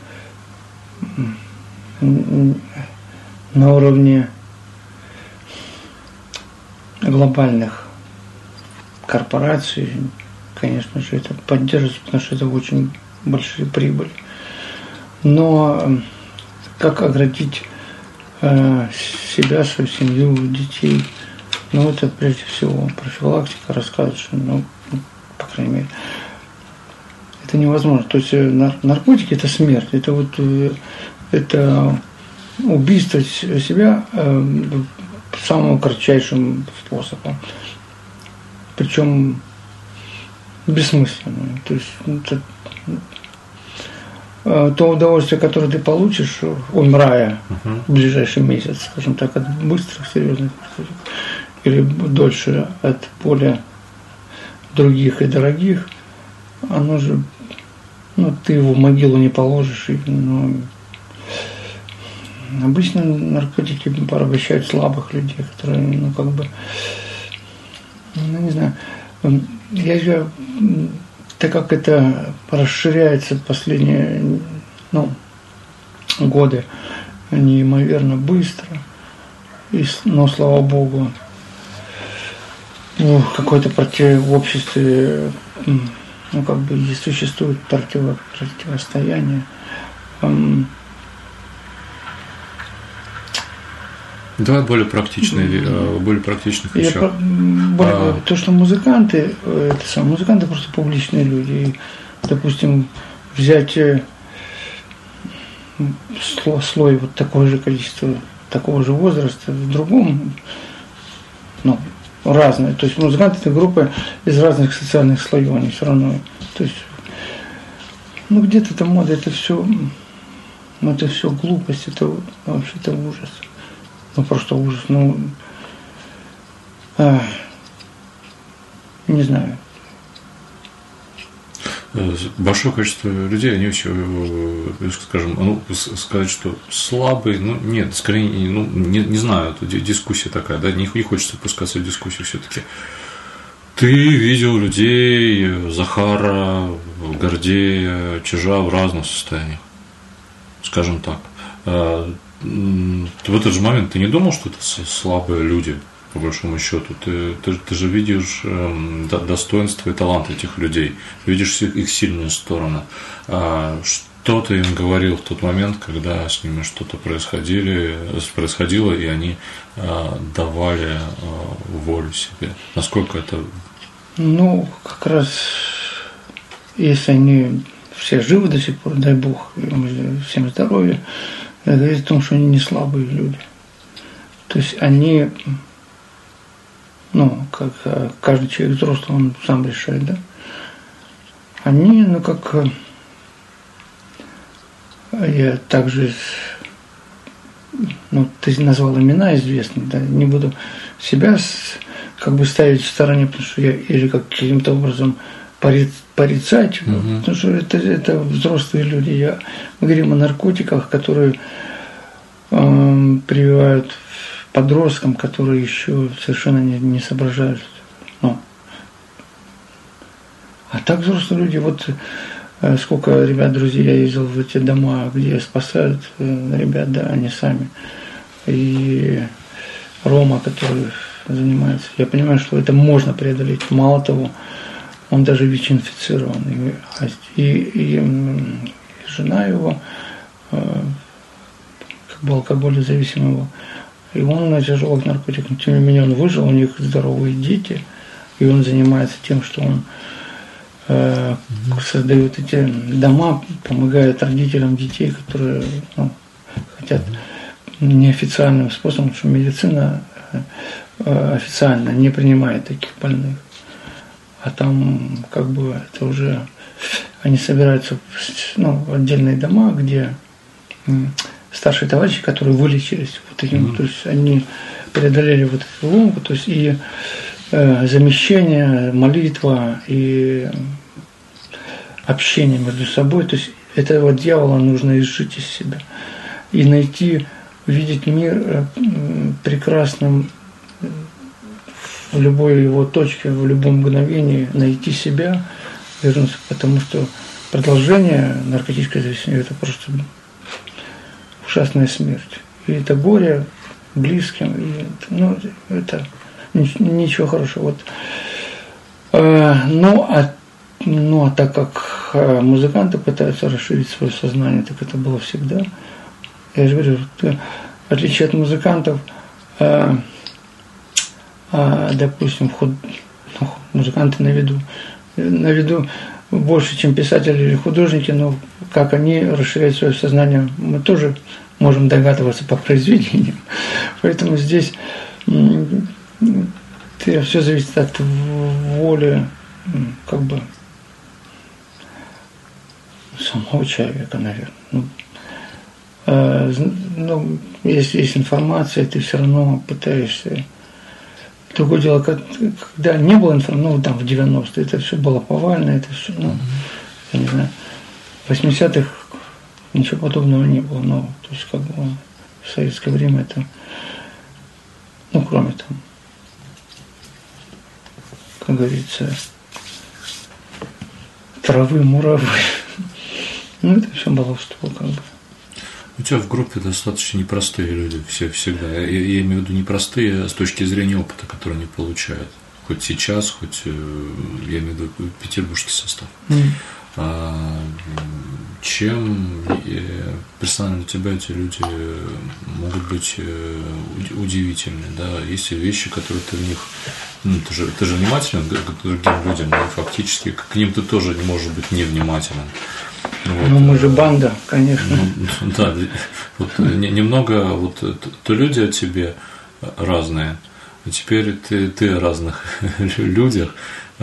Speaker 1: на уровне глобальных корпораций, конечно же, это поддерживается, потому что это очень большие прибыли. Но как оградить э, себя, свою семью, детей, ну, это прежде всего профилактика, рассказывать, что, ну, по крайней мере, это невозможно. То есть наркотики – это смерть, это вот это убийство себя э, самым кратчайшим способом. Причем бессмысленно. То есть это, то удовольствие, которое ты получишь, умирая uh-huh. в ближайший месяц, скажем так, от быстрых, серьезных наркотиков, или дольше от более других и дорогих, оно же, ну, ты его в могилу не положишь. И, ну, обычно наркотики порабощают слабых людей, которые, ну, как бы, ну, не знаю, я же, так как это расширяется последние, ну, годы неимоверно быстро, и, но, слава богу, ну, какое-то против, в обществе, ну, как бы, и существует против, противостояние.
Speaker 2: Давай более практичные, mm-hmm. более практичных вещах.
Speaker 1: Я, более, а... То, что музыканты, это сам, музыканты просто публичные люди. И, допустим, взять слой, слой вот такого же количества, такого же возраста в другом, ну, разные. То есть музыканты – это группа из разных социальных слоев, они все равно. То есть, ну, где-то это мода, это все, ну, это все глупость, это вообще-то ужас. Ну, просто ужас, ну, а, не знаю.
Speaker 2: Большое количество людей, они все, скажем, ну, сказать, что слабые, ну, нет, скорее, ну, не, не знаю, это дискуссия такая, да, не, не хочется пускаться в дискуссию все-таки. Ты видел людей, Захара, Гордея, Чижа в разных состояниях, скажем так. В этот же момент ты не думал, что это слабые люди, по большому счету? Ты, ты, ты же видишь э, достоинство и талант этих людей, видишь их сильную сторону. А что ты им говорил в тот момент, когда с ними что-то происходило, происходило и они э, давали э, волю себе? Насколько это...
Speaker 1: Ну, как раз, если они все живы до сих пор, дай Бог, всем здоровья, это говорит о том, что они не слабые люди. То есть они, ну, как каждый человек взрослый, он сам решает, да. Они, ну, как я также, ну, ты назвал имена известные, да, не буду себя как бы ставить в стороне, потому что я или каким-то образом порицать,
Speaker 2: угу.
Speaker 1: потому что это, это взрослые люди. Я, мы говорим о наркотиках, которые э, прививают подросткам, которые еще совершенно не, не соображают. Ну. А так взрослые люди, вот э, сколько ребят, друзей, я ездил в эти дома, где спасают э, ребят, да, они сами. И Рома, который занимается, я понимаю, что это можно преодолеть. Мало того, он даже ВИЧ-инфицирован. И, и, и жена его, э, как бы алкоголезависимого, и он на тяжелых наркотиках. Тем не менее, он выжил, у них здоровые дети, и он занимается тем, что он э, создает эти дома, помогает родителям детей, которые ну, хотят неофициальным способом, потому что медицина э, официально не принимает таких больных. А там как бы это уже они собираются ну, в отдельные дома, где старшие товарищи, которые вылечились вот таким, mm-hmm. то есть они преодолели вот эту ломку, то есть и э, замещение, молитва и общение между собой, то есть этого дьявола нужно изжить из себя и найти, увидеть мир прекрасным в любой его точке, в любом мгновении, найти себя, вернуться, потому что продолжение наркотической зависимости – это просто ужасная смерть. И это горе близким, и, ну, это ничего хорошего. Вот. Ну, а, ну, а так как музыканты пытаются расширить свое сознание, так это было всегда. Я же говорю, в отличие от музыкантов, а, а, допустим, худ, ну, музыканты на виду, на виду больше, чем писатели или художники, но как они расширяют свое сознание, мы тоже можем догадываться по произведениям. Поэтому здесь все зависит от воли, как бы, самого человека, наверное. Ну, э, ну, если есть информация, ты все равно пытаешься. Другое дело, когда не было информации, ну, там, в девяностые, это все было повально, это все, ну, я не знаю, в восьмидесятых ничего подобного не было, но, то есть, как бы, в советское время это, ну, кроме там, как говорится, травы, муравы, ну, это все баловство, как бы.
Speaker 2: У тебя в группе достаточно непростые люди, все всегда. Я, я имею в виду непростые с точки зрения опыта, который они получают. Хоть сейчас, хоть, я имею в виду, петербургский состав. Mm. А, чем персонально для тебя эти люди могут быть удивительны, да? Есть вещи, которые ты в них, ну, ты же, ты же внимателен к другим людям, но фактически к ним ты тоже не можешь быть невнимателен. Вот.
Speaker 1: Ну, мы же банда, конечно.
Speaker 2: Ну, да, вот, немного, вот, то люди о тебе разные, а теперь ты, ты о разных людях.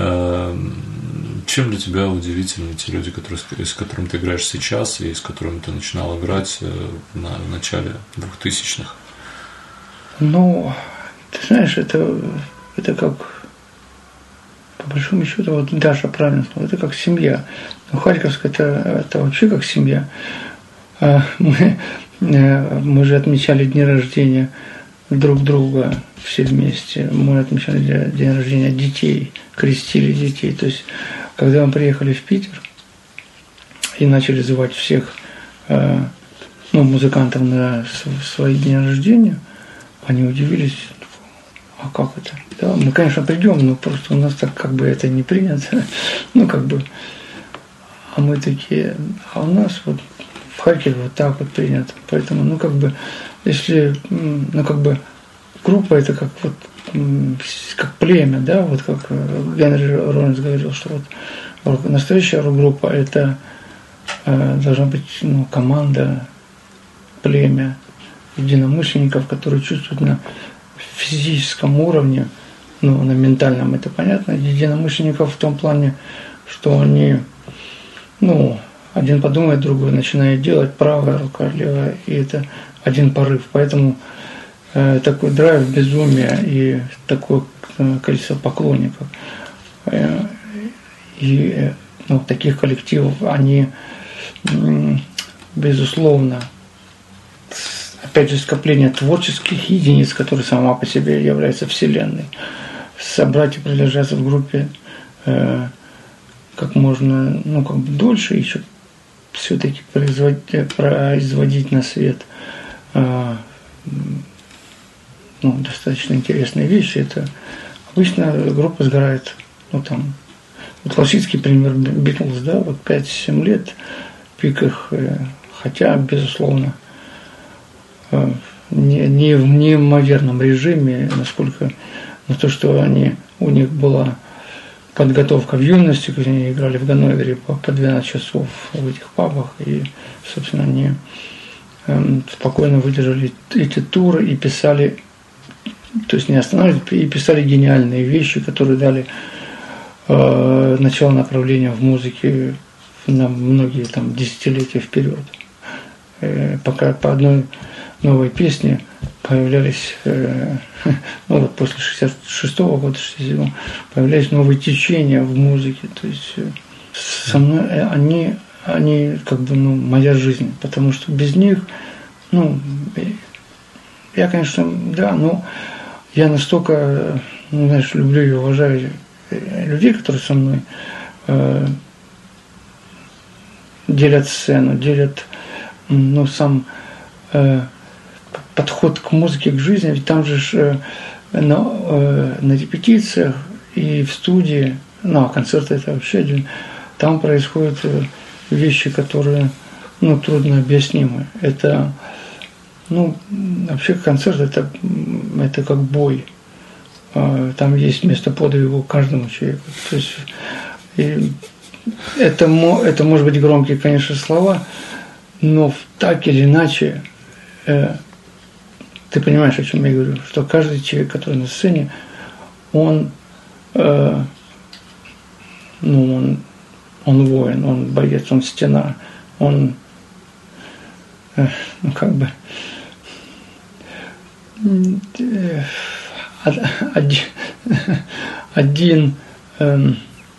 Speaker 2: Чем для тебя удивительны те люди, которые, с которыми ты играешь сейчас и с которыми ты начинал играть на в начале двухтысячных?
Speaker 1: Ну, ты знаешь, это, это как... По большому счету, вот Даша правильно сказала, это как семья. Но Харьковск это, это вообще как семья. Мы, мы же отмечали дни рождения друг друга все вместе. Мы отмечали день рождения детей, крестили детей. То есть, когда мы приехали в Питер и начали звать всех ну, музыкантов на свои дни рождения, они удивились. А как это? Да, мы, конечно, придем, но просто у нас так как бы это не принято. Ну, как бы, а мы такие, а у нас вот в Харькове вот так вот принято. Поэтому, ну, как бы, если, ну, как бы, группа это как вот, как племя, да, вот как Генри Рональдс говорил, что вот настоящая рок-группа это э, должна быть, ну, команда, племя единомышленников, которые чувствуют на физическом уровне, ну, на ментальном это понятно, единомышленников в том плане, что они, ну, один подумает, другой начинает делать, правая рука, левая, и это один порыв. Поэтому э, такой драйв, безумие и такое э, количество поклонников. Э, И ну, таких коллективов, они, безусловно, опять же, скопление творческих единиц, которые сама по себе является вселенной. Собрать и продержаться в группе э, как можно, ну, как бы дольше, еще все-таки производить, производить на свет э, ну, достаточно интересные вещи. Это обычно группа сгорает, ну, там, вот классический пример Битлз, да, вот пять-семь лет, пик их, э, хотя, безусловно, э, не, не в неимоверном режиме, насколько на то, что они, у них была подготовка в юности, когда они играли в Ганновере по, по двенадцать часов в этих пабах, и, собственно, они э, спокойно выдержали эти туры и писали, то есть не останавливались, и писали гениальные вещи, которые дали э, начало направления в музыке на многие там десятилетия вперед. Э, пока по одной новой песне появлялись, э, ну вот после шестьдесят шестого года, шестьдесят седьмого, появлялись новые течения в музыке. То есть э, со мной э, они, они как бы, ну, моя жизнь, потому что без них, ну, я, конечно, да, но я настолько, ну, знаешь, люблю и уважаю людей, которые со мной э, делят сцену, делят, ну, сам э, подход к музыке, к жизни. Ведь там же э, на, э, на репетициях и в студии, ну, а концерты это вообще один, там происходят вещи, которые, ну, трудно объяснимы. Это, ну, вообще концерт это, это как бой. Там есть место подвигу каждому человеку. То есть и это, это может быть громкие, конечно, слова, но так или иначе э, ты понимаешь, о чем я говорю, что каждый человек, который на сцене, он, э, ну, он, он воин, он боец, он стена, он, э, ну, как бы, э, один, один э,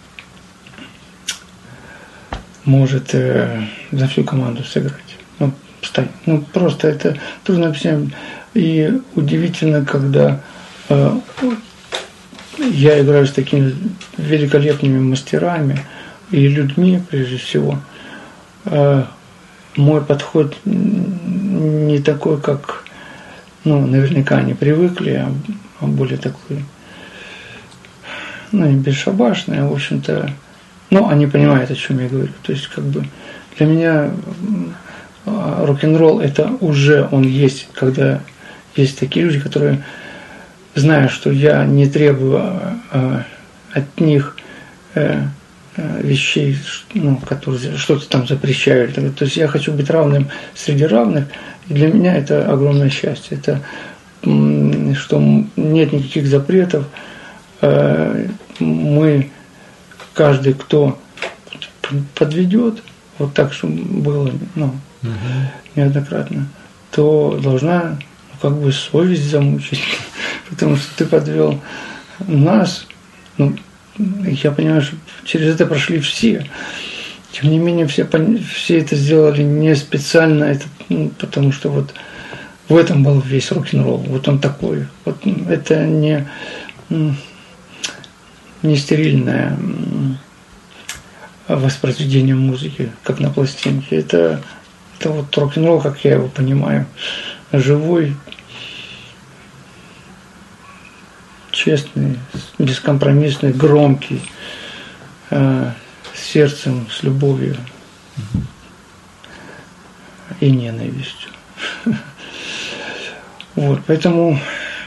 Speaker 1: может э, за всю команду сыграть. Ну, стать. Ну, просто это трудно объяснить. И удивительно, когда э, я играю с такими великолепными мастерами и людьми, прежде всего, э, мой подход не такой, как, ну, наверняка они привыкли, а, а более такой, ну, не бесшабашный, а, в общем-то, ну, они понимают, о чем я говорю. То есть, как бы, для меня рок-н-ролл это уже он есть, когда есть такие люди, которые, зная, что я не требую э, от них э, э, вещей, ну, которые что-то там запрещают. То есть я хочу быть равным среди равных, и для меня это огромное счастье. Это м, что нет никаких запретов. Э, мы, каждый, кто подведет, вот так, чтобы было, ну, угу. неоднократно, то должна, ну, как бы совесть замучить, потому что ты подвел нас, ну, я понимаю, что через это прошли все. Тем не менее, все, все это сделали не специально, это, ну, потому что вот в этом был весь рок-н-ролл, вот он такой. Вот это не, не стерильное воспроизведение музыки, как на пластинке. Это, это вот рок-н-ролл, как я его понимаю, живой, честный, бескомпромиссный, громкий, э, с сердцем, с любовью и ненавистью. Вот, поэтому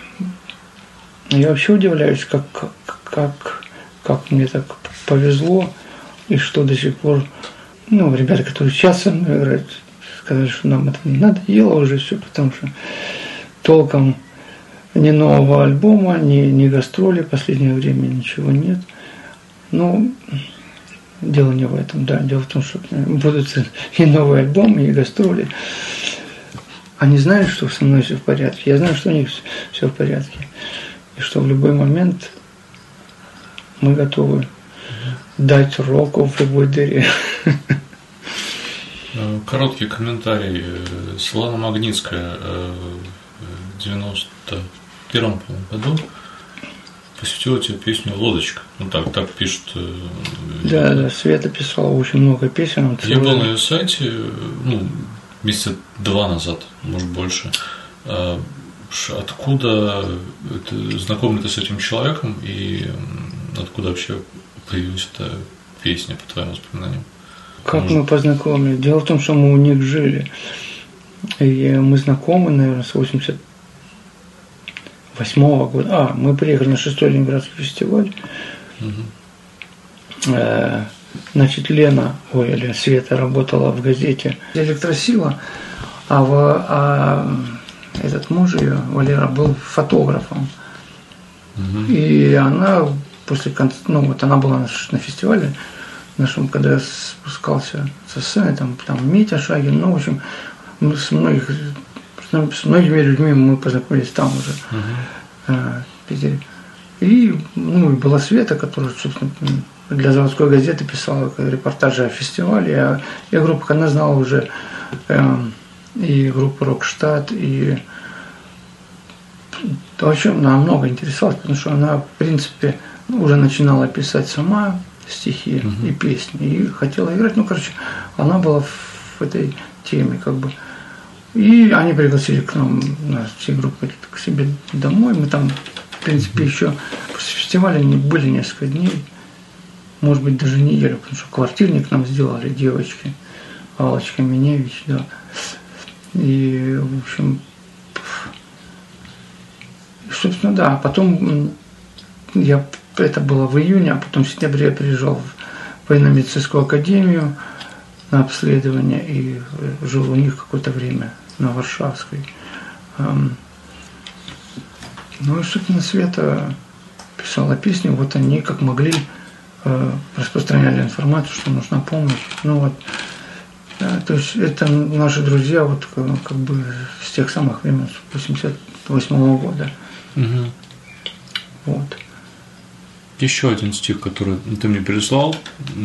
Speaker 1: я вообще удивляюсь, как, как, как мне так повезло, и что до сих пор, ну, ребята, которые сейчас со мной играют, сказали, что нам это не надоело уже все, потому что толком ни нового альбома, ни, ни гастроли в последнее время ничего нет. Ну, дело не в этом, да, дело в том, что будут и новые альбомы, и гастроли. Они знают, что со мной все в порядке, я знаю, что у них все в порядке, и что в любой момент мы готовы дать року в любой дыре.
Speaker 2: Короткий комментарий. Светлана Магнитская в девяносто первом году посвятила тебе песню «Лодочка». Ну так, так пишет.
Speaker 1: Да, да, Света писала очень много песен.
Speaker 2: Я был на ее сайте, ну, месяца два назад, может больше. Откуда ты, знаком ли ты с этим человеком и откуда вообще появилась эта песня, по твоим воспоминаниям?
Speaker 1: Как Может... мы познакомились? Дело в том, что мы у них жили. И мы знакомы, наверное, с восемьдесят восьмого года. А, мы приехали на шестой Ленинградский фестиваль. Угу. Значит, Лена, ой, или Света работала в газете «Электросила», а, в, а этот муж ее, Валера, был фотографом. Угу. И она после конца, ну вот она была на фестивале нашем, когда я спускался со сцены, там, там Митя Шагин, ну, в общем, мы с, многих, с многими людьми мы познакомились там уже, uh-huh. в Питере. И, ну, и была Света, которая, собственно, для заводской газеты писала репортажи о фестивале. Я, я группу, она знала уже э, и группу «Рокштадт», и в общем, она много интересовалась, потому что она, в принципе, уже начинала писать сама стихи uh-huh. и песни, и хотела играть. Ну, короче, она была в этой теме, как бы. И они пригласили к нам, нас все группы, к себе домой. Мы там, в принципе, uh-huh. еще после фестиваля не были несколько дней, может быть, даже неделю, потому что квартирник нам сделали девочки, Аллочка Миневич, да. И, в общем, собственно, да. Потом я это было в июне, а потом в сентябре я приезжал в военно-медицинскую академию на обследование и жил у них какое-то время на Варшавской. Ну и, собственно, Света писала песни, вот они как могли распространяли информацию, что нужна помощь. Ну вот, то есть это наши друзья вот как бы с тех самых времен, с восемьдесят восьмого года.
Speaker 2: Угу.
Speaker 1: Вот.
Speaker 2: Еще один стих, который ты мне переслал,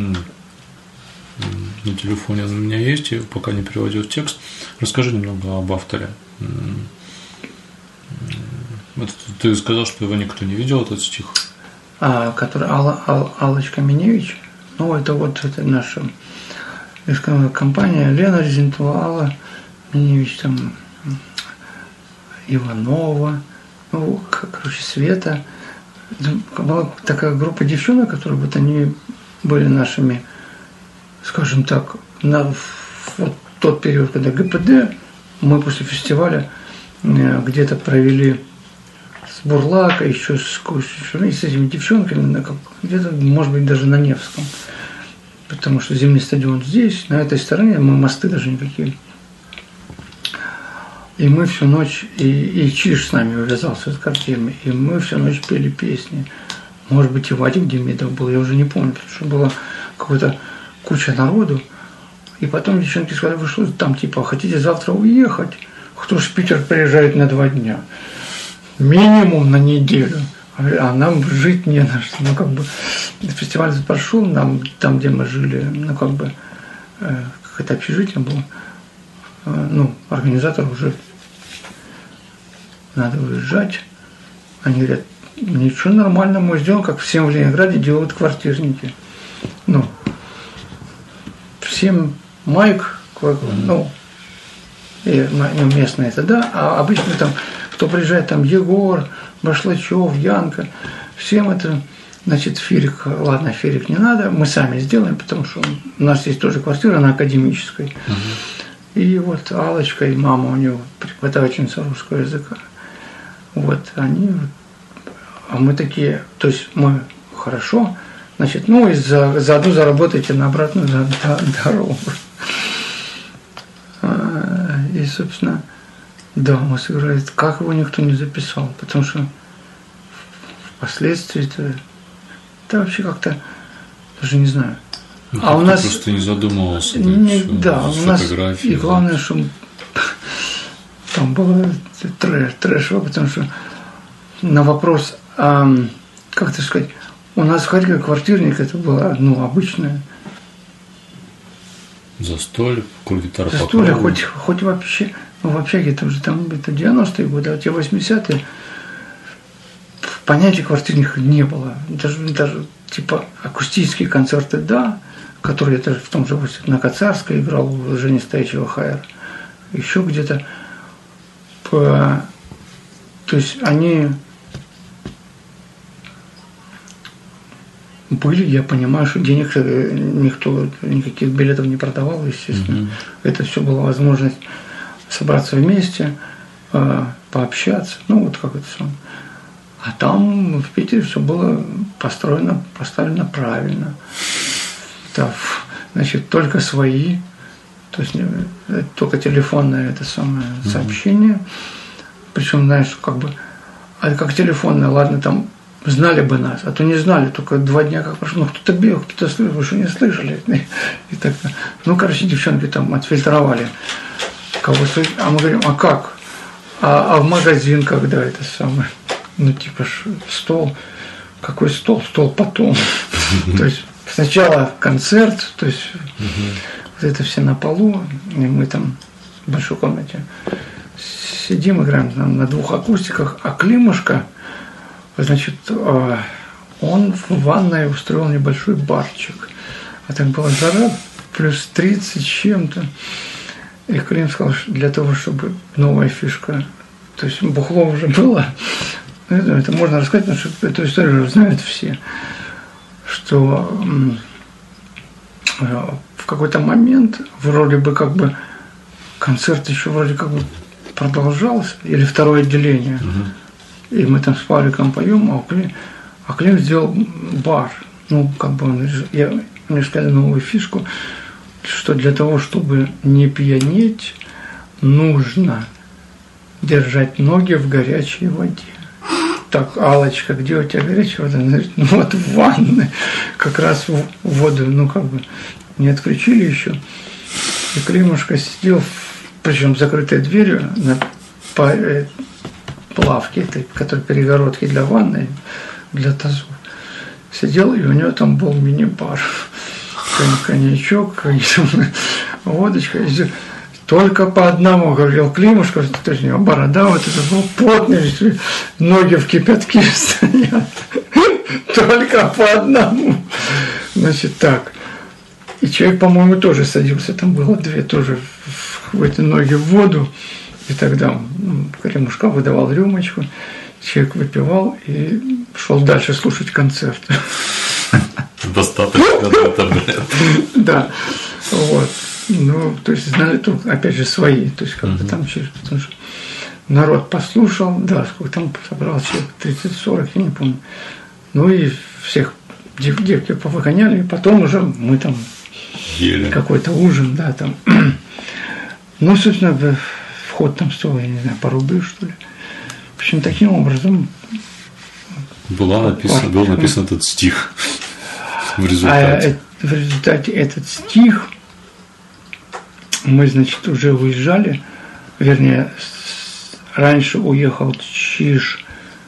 Speaker 2: на телефоне он у меня есть, я пока не переводил в текст. Расскажи немного об авторе. Вот ты сказал, что его никто не видел, этот стих.
Speaker 1: А, который Алла, Алла, Аллочка Миневич, ну это вот это наша компания, Лена Резентова, Алла Миневич, там Иванова, ну, короче, Света. Была такая группа девчонок, которые вот они были нашими, скажем так, на вот тот период, когда ГПД, мы после фестиваля где-то провели с Бурлака, еще с, с этими девчонками, где-то, может быть, даже на Невском, потому что зимний стадион здесь, на этой стороне, мы мосты даже никакие. И мы всю ночь, и, и Чиж с нами увязался с картинами, и мы всю ночь пели песни. Может быть, и Вадик Демидов был, я уже не помню, потому что была какая-то куча народу. И потом девчонки сказали, вы что там, типа, хотите завтра уехать? Кто ж в Питер приезжает на два дня? Минимум на неделю. А нам жить не на что. Ну, как бы, фестиваль прошел, нам, там, где мы жили, ну, как бы, э, какое-то общежитие было. Э, ну, организатор уже надо уезжать. Они говорят, ничего нормально мы сделаем, как всем в Ленинграде делают квартирники. Ну, всем Майк, ну, и местные это да, а обычно там, кто приезжает, там Егор, Башлачев, Янка, всем это, значит, Ферик, ладно, Ферик не надо, мы сами сделаем, потому что у нас есть тоже квартира на Академической. Uh-huh. И вот Аллочка и мама у него, преподавательница русского языка. Вот, они, а мы такие, то есть мы хорошо, значит, ну и за, заодно заработаете на обратную дорогу. И, собственно, да, мы сыграли, как его никто не записал, потому что впоследствии это, это вообще как-то, даже не знаю.
Speaker 2: Ну,
Speaker 1: а у нас
Speaker 2: просто не задумывался.
Speaker 1: Не, да, у нас и главное, да. Что там было трэш, трэш, потому что на вопрос, а, как это сказать, У нас в Харькове квартирник, это было, ну, обычное.
Speaker 2: Застолье, кругитар,
Speaker 1: Застолье, хоть, хоть вообще, ну, в общаге, это уже там, это девяностые годы, а те восьмидесятые, понятия квартирника не было. Даже, даже типа акустические концерты, да, которые я даже в том же на Кацарской играл у Жени Стоячего ха-эр, еще где-то. По, то есть они были, я понимаю, что денег никто, никаких билетов не продавал, естественно. Mm-hmm. Это все была возможность собраться вместе, пообщаться, ну вот как это самое. А там в Питере все было построено, поставлено правильно. Да, значит, только свои, то есть только телефонное это самое сообщение. Mm-hmm. Причем, знаешь, как бы, а как телефонное, ладно, там знали бы нас, а то не знали, только два дня как прошло, ну кто-то бил, кто-то слышал, вы что не слышали? И так, ну, короче, девчонки там отфильтровали кого-то, а мы говорим, а как? А, а в магазин когда это самое? Ну, типа, стол. Какой стол? Стол потом. То есть сначала концерт, то есть вот это все на полу, и мы там в большой комнате сидим, играем там на двух акустиках, а Климушка, значит, он в ванной устроил небольшой барчик. А так была жара, плюс тридцать чем-то. И Клим сказал, что для того, чтобы новая фишка, то есть бухло уже было, это, это можно рассказать, потому что эту историю уже знают все, что в какой-то момент вроде бы как бы концерт еще вроде как бы продолжался, или второе отделение, угу. И мы там с Павликом поем, а Клим, а Клим сделал бар. Ну, как бы он, я, мне сказали новую фишку, что для того, чтобы не пьянеть, нужно держать ноги в горячей воде. Так, Аллочка, где у тебя горячая вода? Ну вот в ванной, как раз в воду, ну как бы не отключили еще. И Климушка сидел, причем закрытой дверью на плавке, этой, которая перегородки для ванной, для тазов. Сидел, и у него там был мини-бар. Коньячок, водочка. Только по одному, говорил Климушка, то есть у него борода, вот это был потный, ноги в кипятке стоят. Только по одному. Значит, так. И человек, по-моему, тоже садился, там было две тоже в эти ноги в воду. И тогда Климушка выдавал рюмочку, человек выпивал и шел дальше слушать концерт.
Speaker 2: Достаточно, да,
Speaker 1: да, вот. Ну, то есть знали тут, опять же, свои, то есть как бы там через, потому что народ послушал, да, сколько там собрал человек, тридцать-сорок, я не помню. Ну и всех дев, девки повыгоняли, и потом уже мы там ели какой-то ужин, да, там. Ну, собственно, вход там стоил, я не знаю, по рублю, что ли. В общем, таким образом
Speaker 2: Была написан, был написан этот стих в результате.
Speaker 1: А в результате этот стих мы, значит, уже уезжали, вернее, раньше уехал Чиж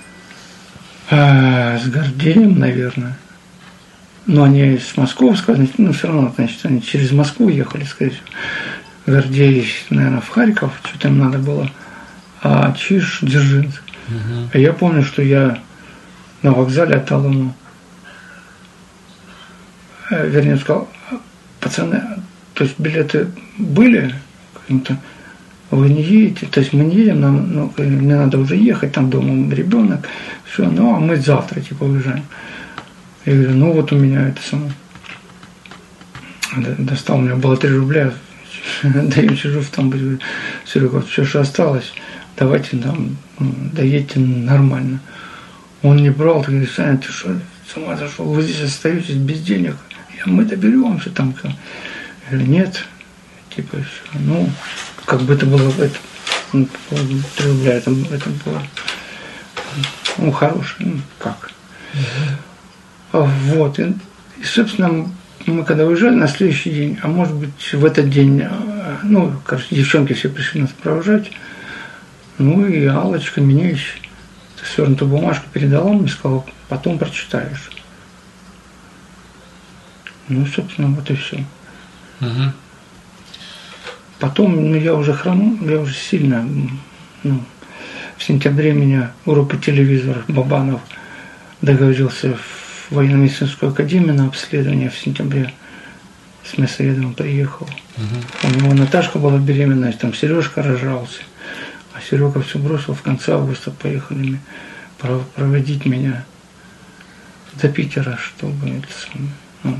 Speaker 1: э, с Гордеем, наверное, но они с Московского, значит, ну, все равно, значит, они через Москву ехали, скорее всего. Гордей, наверное, в Харьков, что-то им надо было, а Чиж – Дзержинск. Угу. И я помню, что я на вокзале отдал ему, вернее, сказал, пацаны, то есть билеты были, вы не едете, то есть мы не едем, нам, ну, мне надо уже ехать, там дома ребенок, все, ну, а мы завтра, типа, уезжаем. Я говорю, ну, вот у меня это самое, достал, у меня было три рубля, даю Чижов, там, Серега, все, что осталось, давайте там, доедьте нормально. Он не брал, ты говоришь, Саня, ты что, с ума зашел, вы здесь остаетесь без денег, мы доберемся там. Я говорю, нет, типа, ну, как бы это было, это, ну, три рубля, это, это было, ну, хорошее, ну, как. Uh-huh. Вот, и, и, собственно, мы когда уезжали на следующий день, а может быть, в этот день, ну, короче, девчонки все пришли нас провожать, ну, и Аллочка меня еще свернутую бумажку передала мне, сказала, потом прочитаешь. Ну, собственно, вот и все.
Speaker 2: Угу.
Speaker 1: Потом, ну, я уже хром, я уже сильно, ну, в сентябре меня группа телевизоров Бабанов договорился в военно-медицинскую академию на обследование в сентябре. С мясоедом приехал. Угу. У него Наташка была беременная, там Сережка рожался. А Серега все бросил, в конце августа поехали проводить меня до Питера, чтобы это самое, ну,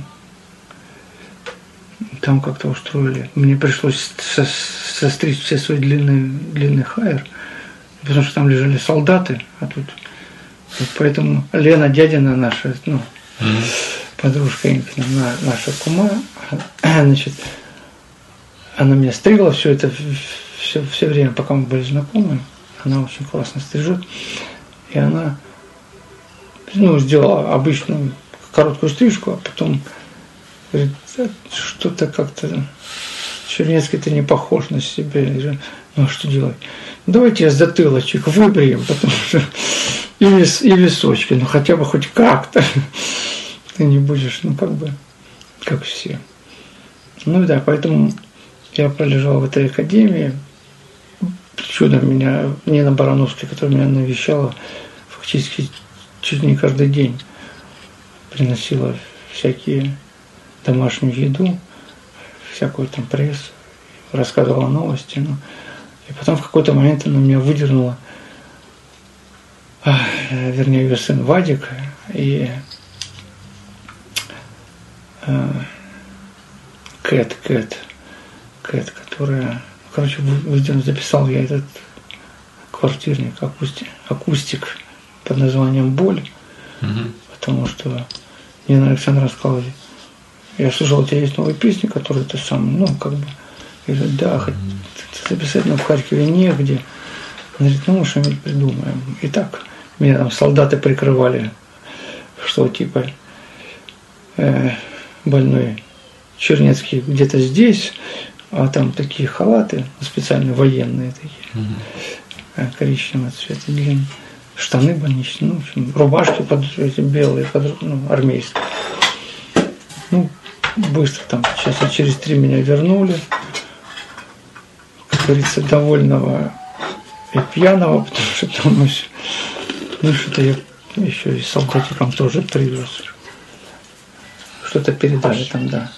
Speaker 1: там как-то устроили. Мне пришлось со состричь все свои длинные, длинный хайер, потому что там лежали солдаты, а тут вот поэтому Лена Дядина наша, ну, mm-hmm. подружка Инкина, наша кума, значит, она меня стригла все это, все, все время, пока мы были знакомы, она очень классно стрижет, и она, ну, сделала обычную короткую стрижку, а потом говорит, что-то как-то Чернецкий, ты не похож на себя. Я, ну, а что делать? Давайте я затылочек выбреем, потому что и, вис, и височки, ну хотя бы хоть как-то. Ты не будешь, ну как бы, как все. Ну да, поэтому я пролежал в этой академии. Чудом меня, Нина Барановская, которая меня навещала, фактически чуть не каждый день приносила всякие домашнюю еду, всякую там прессу, рассказывала новости. Ну, и потом в какой-то момент она меня выдернула, а, вернее, ее сын Вадик и а, Кэт, Кэт, Кэт, которая, короче, выдернул, записал я этот квартирник, акустик, акустик под названием «Боль», mm-hmm. потому что Нина Александровна сказала, я слышал, у тебя есть новые песни, которые ты сам, ну, как бы, я говорю, да, хоть записать, но в Харькове негде. Она говорит, ну, что-нибудь придумаем. И так, меня там солдаты прикрывали, что типа э, больной Чернецкий где-то здесь, а там такие халаты, специально военные такие, mm-hmm. коричневого цвета, длинные, штаны больничные, ну, в общем, рубашки под эти белые, под, ну, армейские. Ну, быстро там, часа через три меня вернули, как говорится, довольного и пьяного, потому что там еще, ну, что-то я еще и солдатикам тоже привез. Что-то передали там, да.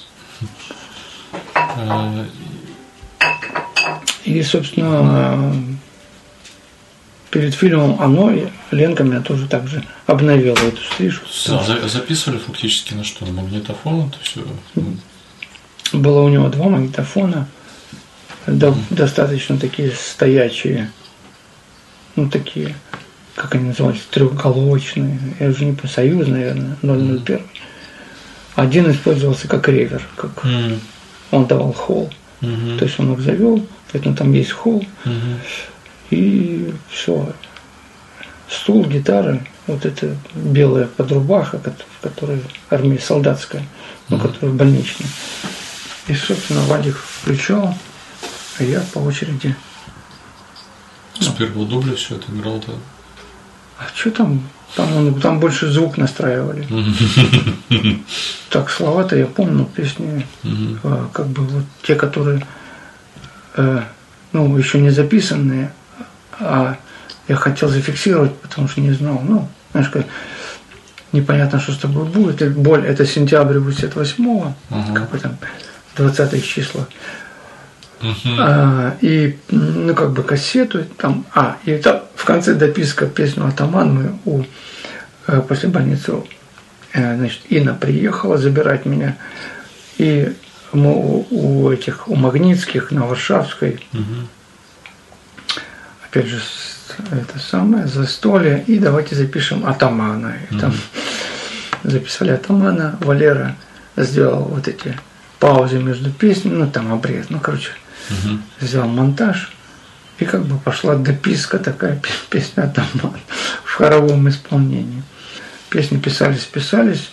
Speaker 1: И, собственно, перед фильмом «Оно» Ленка меня тоже так же обновила эту стрижку.
Speaker 2: За- записывали фактически на что? На магнитофон? Это все?
Speaker 1: Было у него два магнитофона, до, mm. достаточно такие стоячие, ну такие, как они называются, трехголовочные, я уже не помню, Союз, наверное, ноль ноль один. Mm. Один использовался как ревер, как mm. он давал холл, mm-hmm. то есть он их завел, поэтому там есть холл. Mm-hmm. И все. Стул, гитара, вот это белая подрубаха, в которой армия солдатская, ну, mm-hmm. которая больничная. И, собственно, Вадик включал, а я по очереди.
Speaker 2: С ну, первого дубля все это играл-то?
Speaker 1: А что там? Там, там больше звук настраивали. Mm-hmm. Так, слова-то я помню, песни, mm-hmm. как бы вот те, которые, э, ну, еще не записанные, а я хотел зафиксировать, потому что не знал, ну, знаешь, как, непонятно, что с тобой будет. И боль, это сентябрь восемьдесят восьмого, uh-huh. какой там, двадцатое число. Uh-huh. А, и, ну, как бы кассету там, а, и там в конце дописка песню «Атаман» мы у, после больницы, значит, Инна приехала забирать меня, и мы у, у этих, у Магнитских на Варшавской, uh-huh. опять же, это самое, застолье, и давайте запишем «Атамана». И там mm-hmm. записали «Атамана», Валера сделал вот эти паузы между песнями, ну там обрез, ну короче, mm-hmm. сделал монтаж, и как бы пошла дописка такая, песня «Атаман» в хоровом исполнении. Песни писались, писались,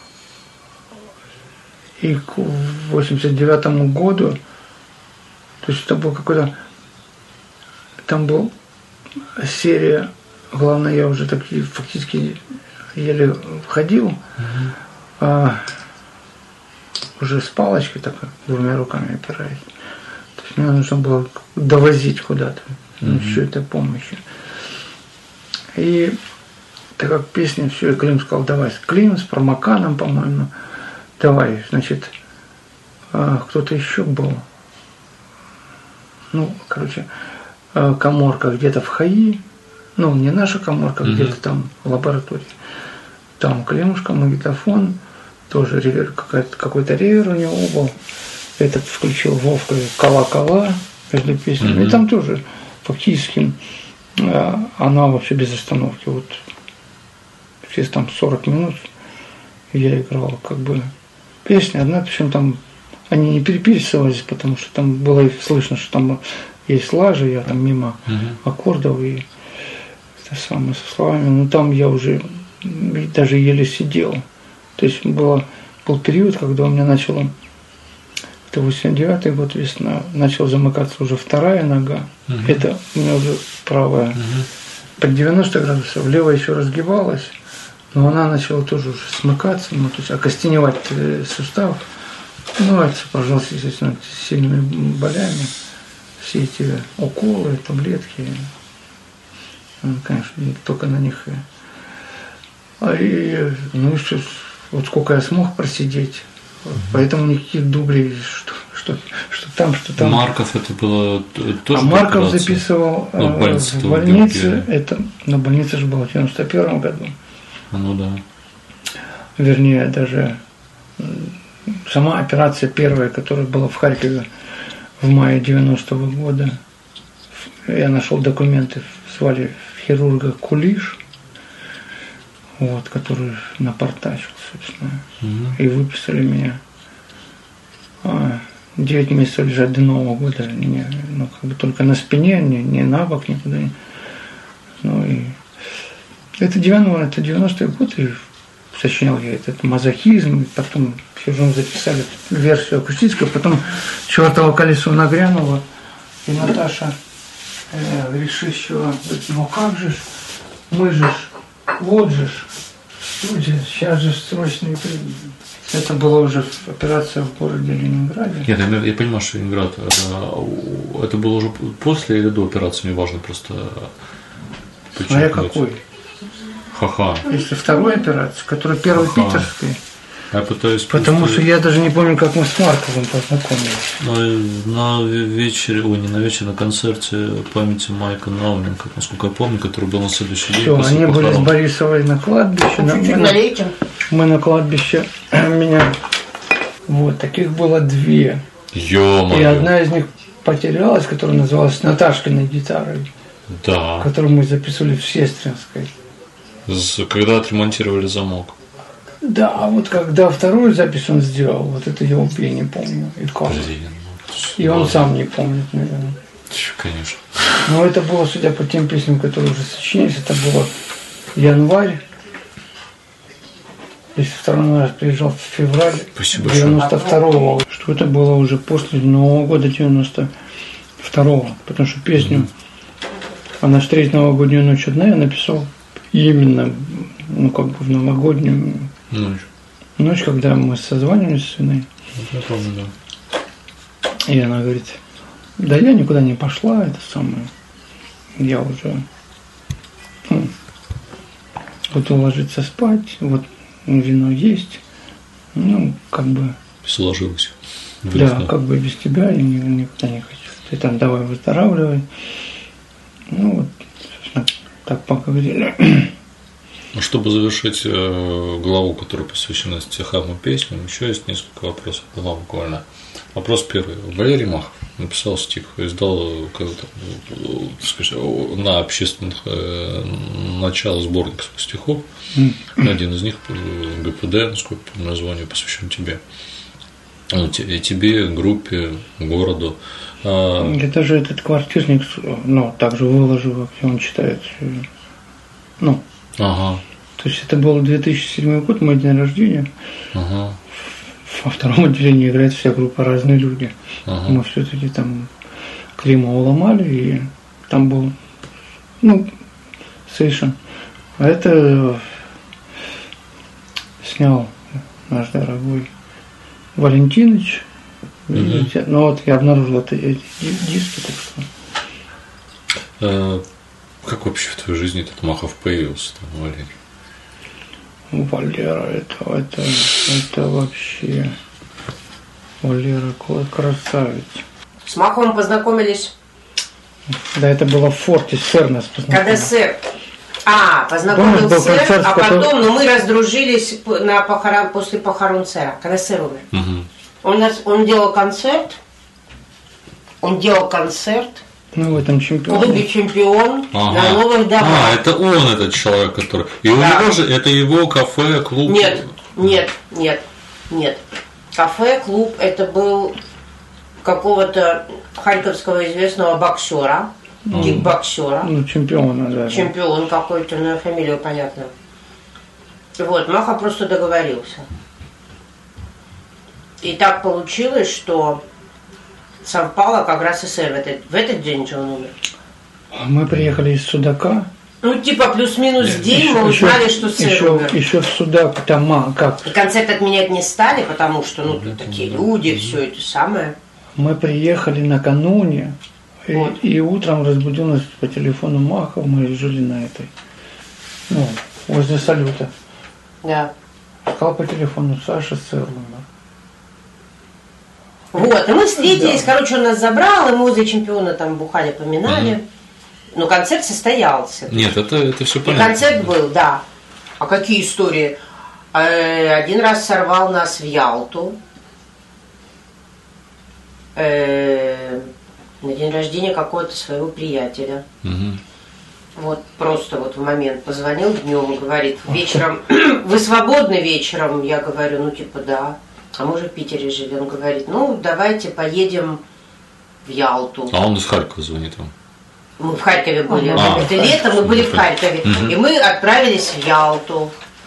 Speaker 1: и к восемьдесят девятому году, то есть это был какой-то, там был серия, главное, я уже так фактически еле входил, mm-hmm. а, уже с палочкой, так двумя руками опираясь. То есть мне нужно было довозить куда-то, mm-hmm. всю эту помощь. И так как песня все, и Клим сказал, давай с Клим, с Промаканом, по-моему, давай, значит, кто-то еще был, ну, короче, каморка где-то в ХАИ, ну, не наша каморка, mm-hmm. где-то там в лаборатории, там Климушка, магнитофон, тоже ревер, какой-то ревер у него был, этот включил Вовка «Кала-кала» между песнями, mm-hmm. и там тоже фактически она вообще без остановки, вот, через там сорок минут я играл, как бы, песня одна, причем там они не переписывались, потому что там было слышно, что там есть лажи, я там мимо uh-huh. аккордов и это самое со словами, но там я уже даже еле сидел. То есть было, был период, когда у меня начало, это восемьдесят девятый год, весна, начала замыкаться уже вторая нога, uh-huh. это у меня уже правая, uh-huh. под девяносто градусов, левая еще разгибалась, но она начала тоже уже смыкаться, ну, то есть окостеневать сустав. Ну, это сопровождалось, естественно, сильными болями. Все эти уколы, таблетки, конечно, только на них. И, ну, что, вот сколько я смог просидеть. Mm-hmm. Поэтому никаких дублей, что, что, что там, что там.
Speaker 2: Марков это было тоже.
Speaker 1: А Марков операция? Записывал ну, в больнице, в больнице это, на больнице же было в девяносто первом году.
Speaker 2: Ну да.
Speaker 1: Вернее, даже сама операция первая, которая была в Харькове в мае девяностого года, я нашел документы, звали хирурга Кулиш, вот, который напортачил, собственно, угу. и выписали меня. девять месяцев лежать до Нового года, не, ну, как бы только на спине, не, не на бок, никуда не. Ну и это девяностый, это девяностый год, и сочинял я этот мазохизм, и потом все же записали версию акустическую, потом чертово колесо нагрянуло, и Наташа э, решила, ну как же ж, мы же ж, вот же ж, студия, сейчас же срочно. Это была уже операция в городе Ленинграде.
Speaker 2: Нет, я, я понимаю, что Ленинград, это было уже после или до операции, мне важно просто
Speaker 1: подчеркнуть. А я какой?
Speaker 2: Ха-ха.
Speaker 1: Если второй операция, которая первая питерская.
Speaker 2: Я пытаюсь
Speaker 1: Потому
Speaker 2: просто...
Speaker 1: что я даже не помню, как мы с Марковым познакомились.
Speaker 2: На, на вечере, ой, не на вечере, на концерте памяти Майка Науменко, насколько я помню, который был на следующий день.
Speaker 1: Все, они похорон. Были с Борисовой на кладбище. На, мы, на, мы на кладбище, меня, вот, таких было две.
Speaker 2: Ё-моё.
Speaker 1: И одна из них потерялась, которая называлась Наташкиной гитарой.
Speaker 2: Да.
Speaker 1: Которую мы записывали в Сестринской.
Speaker 2: Когда отремонтировали замок.
Speaker 1: Да, а вот когда вторую запись он сделал, вот это я вообще не помню. И,
Speaker 2: Блин,
Speaker 1: и он сам не помнит, наверное.
Speaker 2: Конечно.
Speaker 1: Но это было, судя по тем песням, которые уже сочинились, это было январь. Если второй раз приезжал в февраль девяносто второго, что это было уже после Нового года девяносто второго, потому что песню mm-hmm. «Она встретит новогоднюю ночь одна» я написал именно, ну, как бы в новогоднюю
Speaker 2: ночь,
Speaker 1: ночь когда мы созванивались с Иной.
Speaker 2: Я помню, да.
Speaker 1: И она говорит, да я никуда не пошла, это самое, я уже ну, буду ложиться спать, вот вино есть, ну, как бы...
Speaker 2: Сложилось.
Speaker 1: Да, как бы без тебя я никуда не хочу. Ты там давай выздоравливай. Ну, вот, собственно, так поговорили.
Speaker 2: Чтобы завершить э, главу, которая посвящена стихам и песням, еще есть несколько вопросов, два буквально. Вопрос первый. Валерий Махов написал стих, издал как-то, сказать, на общественных э, начало сборник стихов. Mm. Один из них ГПД, насколько по названию, посвящен тебе. И тебе, группе, городу.
Speaker 1: Это же этот квартирник, ну, также выложил, как он читает. Ну,
Speaker 2: ага.
Speaker 1: То есть это был две тысячи седьмой год, мой день рождения.
Speaker 2: Ага.
Speaker 1: Во втором отделении играет вся группа «Разные люди».
Speaker 2: Ага.
Speaker 1: Мы все-таки там Клима уломали, и там был, ну, Сейшен. А это снял наш дорогой Валентинович.
Speaker 2: Угу.
Speaker 1: Ну вот я обнаружил это, эти диски, так что.
Speaker 2: А, как вообще в твоей жизни этот Махов появился, там, Валерий?
Speaker 1: Валера, это, это, это вообще. Валера, какой красавец.
Speaker 3: С Маховым познакомились?
Speaker 1: Да, это было в форте, сэр нас познакомил.
Speaker 3: Когда сэр. А, познакомил
Speaker 1: Помнишь,
Speaker 3: сэр,
Speaker 1: концерт,
Speaker 3: а
Speaker 1: который...
Speaker 3: потом, ну, мы раздружились на похорон, после похорон сэра, когда сэр умер.
Speaker 2: Угу.
Speaker 3: Он, нас, он делал концерт, он делал концерт
Speaker 1: Ну, в этом
Speaker 3: в
Speaker 1: чемпион.
Speaker 3: клубе «Чемпион»
Speaker 2: Ага.
Speaker 3: на Новых домах.
Speaker 2: А, это он, этот человек, который. И у
Speaker 3: Да.
Speaker 2: него же это его кафе, клуб.
Speaker 3: Нет, нет, нет, нет. Кафе, клуб, это был какого-то харьковского известного боксера,
Speaker 2: Mm.
Speaker 3: кикбоксера.
Speaker 1: Ну, чемпиона, да.
Speaker 3: Чемпион какой-то, но фамилию понятно. Вот, Маха просто договорился. И так получилось, что совпало как раз и сэр в этот, в этот день, что он умер.
Speaker 1: Мы приехали из Судака.
Speaker 3: Ну, типа плюс-минус день
Speaker 1: Еще-
Speaker 3: мы
Speaker 1: еще-
Speaker 3: узнали, что сэр
Speaker 1: еще,
Speaker 3: умер.
Speaker 1: еще в Судак там а, как?
Speaker 3: И концерт отменять не стали, потому что, ну, тут такие люди, все это самое.
Speaker 1: Мы приехали накануне, и,
Speaker 3: Вот.
Speaker 1: и утром разбудил нас по телефону Махов, мы жили на этой, ну, возле салюта.
Speaker 3: Да.
Speaker 1: Сказал по телефону, Саша, сэр умер.
Speaker 3: Вот, и мы встретились,
Speaker 1: Да.
Speaker 3: короче, он нас забрал, и мы возле чемпиона там бухали, поминали. Но концерт состоялся.
Speaker 2: Нет, это, это все
Speaker 3: И
Speaker 2: понятно.
Speaker 3: концерт был, да. А какие истории? Э, Один раз сорвал нас в Ялту. Э, На день рождения какого-то своего приятеля.
Speaker 2: Мгм.
Speaker 3: Вот просто вот в момент позвонил днем и говорит, вечером, вы свободны вечером? Я говорю, ну типа да. А мы же в Питере жили. Он говорит, ну давайте поедем в Ялту.
Speaker 2: А он из Харькова звонит вам.
Speaker 3: Мы в Харькове были.
Speaker 2: А,
Speaker 3: Это лето мы были в Харькове.
Speaker 2: Мгм.
Speaker 3: И мы отправились в Ялту.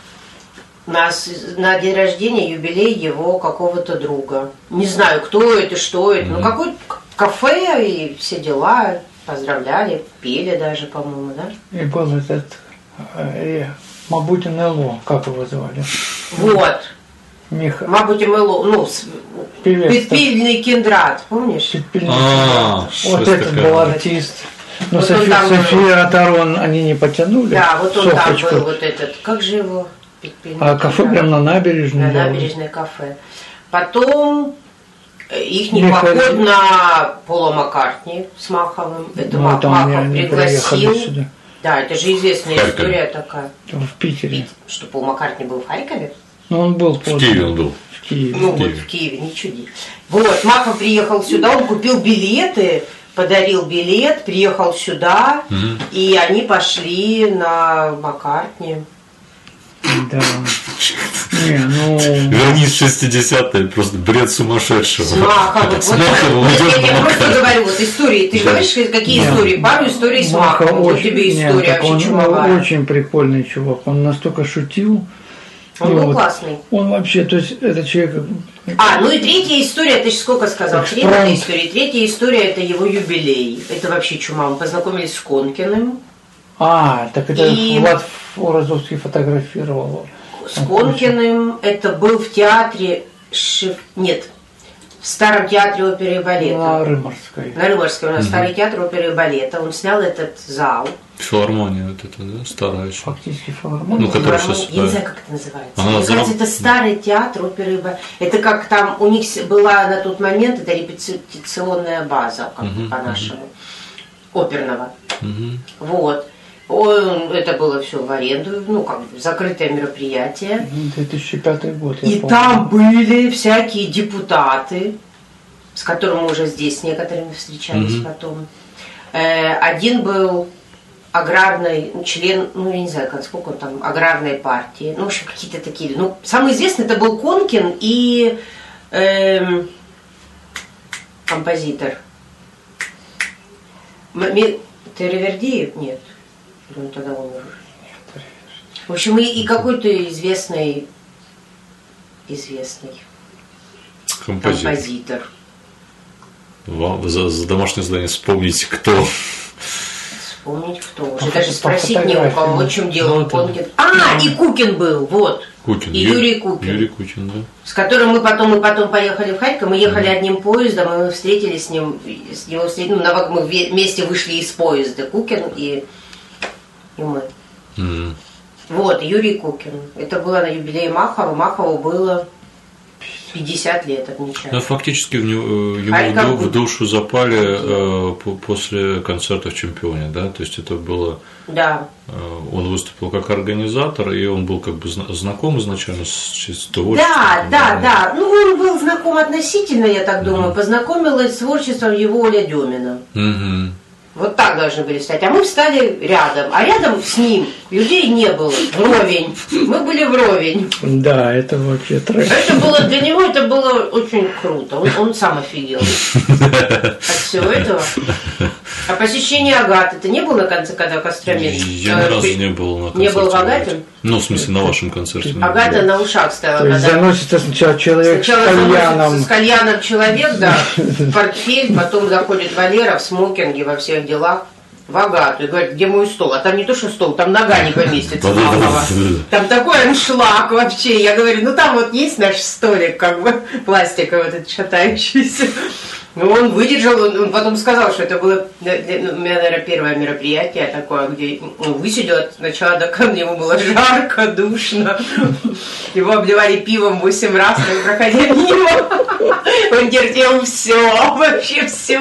Speaker 3: Нас на день рождения юбилей его какого-то друга. Не знаю, кто это, что это. Ну,
Speaker 2: Мгм.
Speaker 3: какое-то кафе и все дела. Поздравляли, пели даже, по-моему, да?
Speaker 1: И был этот, э, Мабутин Эло, как его звали?
Speaker 3: Вот.
Speaker 1: Миха.
Speaker 3: Мабуть, Мело, ну, с-
Speaker 1: Певец.
Speaker 3: Підпільний Кіндрат, помнишь?
Speaker 1: Підпільний
Speaker 2: А,
Speaker 1: кандидат.
Speaker 2: что
Speaker 1: Вот
Speaker 2: это
Speaker 1: этот
Speaker 2: такое?
Speaker 1: был артист. Но
Speaker 3: Вот он
Speaker 1: Софи-
Speaker 3: там был.
Speaker 1: София Тарон они не потянули.
Speaker 3: Да, вот он
Speaker 1: Софочку.
Speaker 3: там был, вот этот. Как же его? Підпільний
Speaker 1: А кафе
Speaker 3: Кіндрат?
Speaker 1: прямо на набережной.
Speaker 3: На
Speaker 1: делали.
Speaker 3: набережной кафе. Потом их не
Speaker 1: Михаил-
Speaker 3: поход на Пола Маккартни с Маховым. Это
Speaker 1: Ну,
Speaker 3: Мах-
Speaker 1: там
Speaker 3: Махов
Speaker 1: они
Speaker 3: пригласил.
Speaker 1: приехали сюда,
Speaker 3: Да, это же известная
Speaker 2: В Харькове.
Speaker 3: история такая.
Speaker 1: в Питере.
Speaker 3: Что Пол Маккартни был в Харькове?
Speaker 1: Но он был
Speaker 2: В
Speaker 1: поздно.
Speaker 2: Киеве он был.
Speaker 1: В Киеве.
Speaker 3: Ну вот
Speaker 2: Киеве.
Speaker 3: в Киеве, не чуди. Вот, Махов приехал сюда, он купил билеты, подарил билет, приехал сюда,
Speaker 2: Мгм.
Speaker 3: и они пошли на Маккартни.
Speaker 1: Да. Не, ну...
Speaker 2: Вернись в шестидесятые, просто бред сумасшедшего.
Speaker 3: С Маховым.
Speaker 2: С
Speaker 3: Вот,
Speaker 2: Маховым
Speaker 3: вот
Speaker 2: идёт
Speaker 3: я, я
Speaker 2: на
Speaker 3: просто
Speaker 2: Маккартни.
Speaker 3: говорю, вот истории. Ты
Speaker 2: Да.
Speaker 3: говоришь, какие
Speaker 1: Нет.
Speaker 3: истории? Пару историй с
Speaker 1: Маха
Speaker 3: Маховым. Вот
Speaker 1: очень-
Speaker 3: тебе
Speaker 1: нет,
Speaker 3: история
Speaker 1: так
Speaker 3: вообще
Speaker 1: он
Speaker 3: чумовая.
Speaker 1: очень прикольный чувак. Он настолько шутил.
Speaker 3: Он
Speaker 1: И
Speaker 3: был
Speaker 1: вот
Speaker 3: классный.
Speaker 1: Он вообще, то есть, это человек...
Speaker 3: А, ну и третья история, ты же сколько сказал?
Speaker 1: Экспромт.
Speaker 3: Третья история. Третья история – это его юбилей. Это вообще чума. Мы познакомились с Конкиным.
Speaker 1: А, так это
Speaker 3: И-
Speaker 1: Влад Розовский фотографировал.
Speaker 3: С Конкиным это был в театре Шев... Нет, в Старом театре оперы и балета.
Speaker 1: На Рыморской.
Speaker 3: На Рыморской у нас старый театр оперы и балета. Он снял этот зал.
Speaker 2: Филармония вот это, да, старая еще.
Speaker 1: Фактически филармония.
Speaker 2: Ну, который
Speaker 3: Филармон-
Speaker 2: сейчас,
Speaker 3: Я не
Speaker 2: да.
Speaker 3: знаю, как это называется.
Speaker 2: Она
Speaker 3: Мне
Speaker 2: зам-
Speaker 3: кажется, это старый театр оперы и балета. Это как там у них с- была на тот момент это репетиционная база, как
Speaker 2: Мгм,
Speaker 3: по-нашему, оперного.
Speaker 2: Мгм.
Speaker 3: Вот. Он, это было все в аренду, ну, как бы закрытое мероприятие.
Speaker 1: две тысячи пятый год, я
Speaker 3: И
Speaker 1: помню.
Speaker 3: там были всякие депутаты, с которыми мы уже здесь с некоторыми встречались
Speaker 2: Мгм.
Speaker 3: потом. Э, один был аграрный ну, член, ну, я не знаю, как, сколько он там, аграрной партии. Ну, в общем, какие-то такие. Ну, самый известный это был Конкин и эм, композитор. М- Ми- Теревердиев? Нет. Он тогда умер. В общем, и, и какой-то известный, известный
Speaker 2: Композитор.
Speaker 3: композитор.
Speaker 2: Вам за, за домашнее задание вспомните, кто.
Speaker 3: Вспомнить кто. Уже
Speaker 1: По
Speaker 3: даже
Speaker 1: фото-
Speaker 3: спросить
Speaker 1: по
Speaker 3: не у кого,
Speaker 1: фотографиям.
Speaker 3: вот в чем дело.
Speaker 2: Ну, это-
Speaker 3: Конкин. А, и Кукин был, вот.
Speaker 2: Кукин.
Speaker 3: и Юрий Кукин.
Speaker 2: Юрий Кукин, да.
Speaker 3: С которым мы потом, мы потом поехали в Харьков, мы ехали mm-hmm. одним поездом, и мы встретились с ним, с него встретили, ну, мы вместе вышли из поезда, Кукин и, и мы. Mm-hmm. Вот, Юрий Кукин. Это было на юбилее Махова. Махову было пятьдесят лет отмечали.
Speaker 2: Ну, фактически в него, ему в душу запали э, после концерта в «Чемпионе», да? То есть это было…
Speaker 3: Да.
Speaker 2: Э, он выступил как организатор, и он был как бы знаком изначально с, с творчеством.
Speaker 3: Да, да, да. Ну, он был знаком относительно, я так думаю. Mm-hmm. Познакомилась с творчеством его Оля Демина. Mm-hmm. Вот так должны были встать. А мы встали рядом. А рядом с ним людей не было. Вровень. Мы были вровень.
Speaker 1: Да, это вообще трэш.
Speaker 3: Это было для него это было очень круто. Он, он сам офигел от всего этого. А посещение Агаты, ты не был на конце, когда Костромин?
Speaker 2: Я ни разу не был на концерте.
Speaker 3: Не был в Агате?
Speaker 2: Ну, в смысле, на вашем концерте.
Speaker 3: Агата на ушах стояла.
Speaker 1: То есть заносится сначала человек
Speaker 3: сначала
Speaker 1: с кальяном.
Speaker 3: С кальяном человек, да, в портфель, потом заходит Валера в смокинге во всех делах в Агату и говорит, где мой стол? А там не то, что стол, там нога не поместится. Там такой аншлаг вообще. Я говорю, ну там вот есть наш столик, как бы пластиковый, вот этот шатающийся. Ну, он выдержал, он потом сказал, что это было, у меня, наверное, первое мероприятие такое, где он высидел от начала до конца, ему было жарко, душно, его обливали пивом восемь раз, мы проходили мимо, он терпел все, вообще все.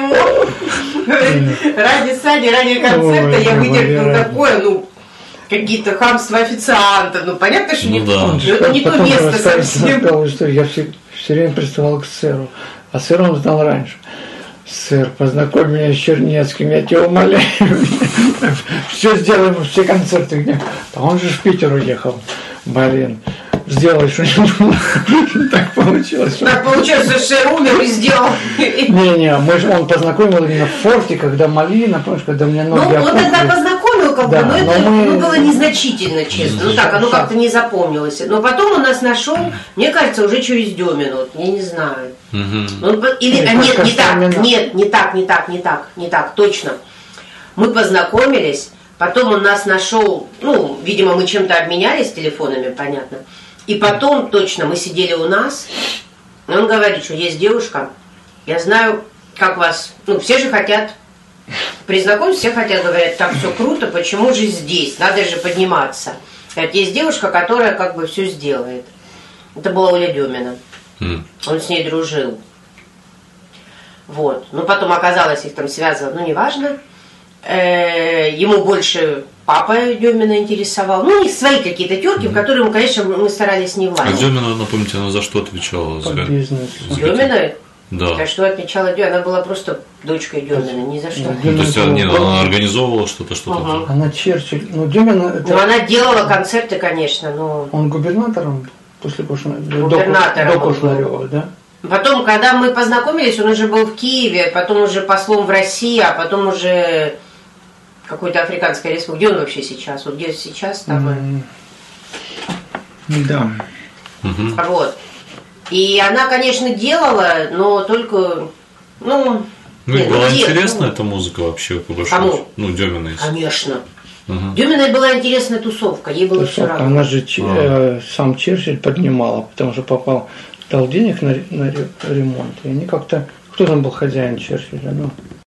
Speaker 3: Ради Сани, ради концерта я вытерпел такое, ну, какие-то хамства официантов, ну, понятно, что
Speaker 2: ну,
Speaker 3: не,
Speaker 2: да.
Speaker 3: это не то место совсем.
Speaker 1: Я все, все время приставал к сэру, а сэр он знал раньше. Сэр, познакомь меня с Чернецким, я тебя умоляю. Все сделаем, все концерты где. А он же в Питер уехал. Блин, сделай что-нибудь. Так получилось.
Speaker 3: Так получилось, что сэр умер и сделал.
Speaker 1: Не-не, мы же он познакомил именно в форте, когда Малина, помнишь, когда мне ноги
Speaker 3: Ну, он тогда познакомил, как бы, но это
Speaker 1: мы...
Speaker 3: было незначительно, честно. Ну так, оно как-то не запомнилось. Но потом он нас нашел, мне кажется, уже через Демину, я не знаю. Он, или, а нет, не так, нет, не так, не так, не так, не так, точно. Мы познакомились, потом он нас нашел, ну, видимо, мы чем-то обменялись телефонами, понятно. И потом, точно, мы сидели у нас, и он говорит, что есть девушка, я знаю, как вас, ну, все же хотят, при знакомстве все хотят, говорят, так все круто, почему же здесь, надо же подниматься. Говорит, есть девушка, которая как бы все сделает. Это была Оля Демина. Mm. Он с ней дружил. Вот. Но потом оказалось, их там связывало, ну, неважно. Э-э- ему больше папа Демина интересовал. Ну, у них свои какие-то терки, mm. в которые, мы, конечно, мы старались не влазить.
Speaker 2: А Демина, напомните, она за что отвечала?
Speaker 1: По бизнесу.
Speaker 3: Демина?
Speaker 2: Да.
Speaker 3: За что отвечала Демина? Она была просто дочкой Демина, ни за что.
Speaker 2: Ну, то есть она, она организовывала что-то, что-то.
Speaker 3: Угу.
Speaker 1: Она Черчилль. Ну, Демина... Это...
Speaker 3: Ну, она делала концерты, конечно, но...
Speaker 1: Он губернатором был? После Кушнарева,
Speaker 3: губернатором
Speaker 1: до Кушнарева, да?
Speaker 3: Потом, когда мы познакомились, он уже был в Киеве, потом уже послом в России, а потом уже какой-то Африканской республике. Где он вообще сейчас? Вот где сейчас там?
Speaker 1: Mm. Да.
Speaker 2: Mm-hmm.
Speaker 3: Вот. И она, конечно, делала, но только, ну...
Speaker 2: Ну,
Speaker 3: нет,
Speaker 2: была
Speaker 3: ну,
Speaker 2: интересна
Speaker 3: ну,
Speaker 2: эта музыка вообще, по большому счету. Ну, Демина.
Speaker 3: Конечно.
Speaker 2: Угу.
Speaker 3: Деминой была интересная тусовка, ей было все равно.
Speaker 1: Она же а. э, сам Черчилль поднимала, потому что попал, дал денег на, на ремонт. И они как-то... Кто там был хозяин Черчилля? Ну,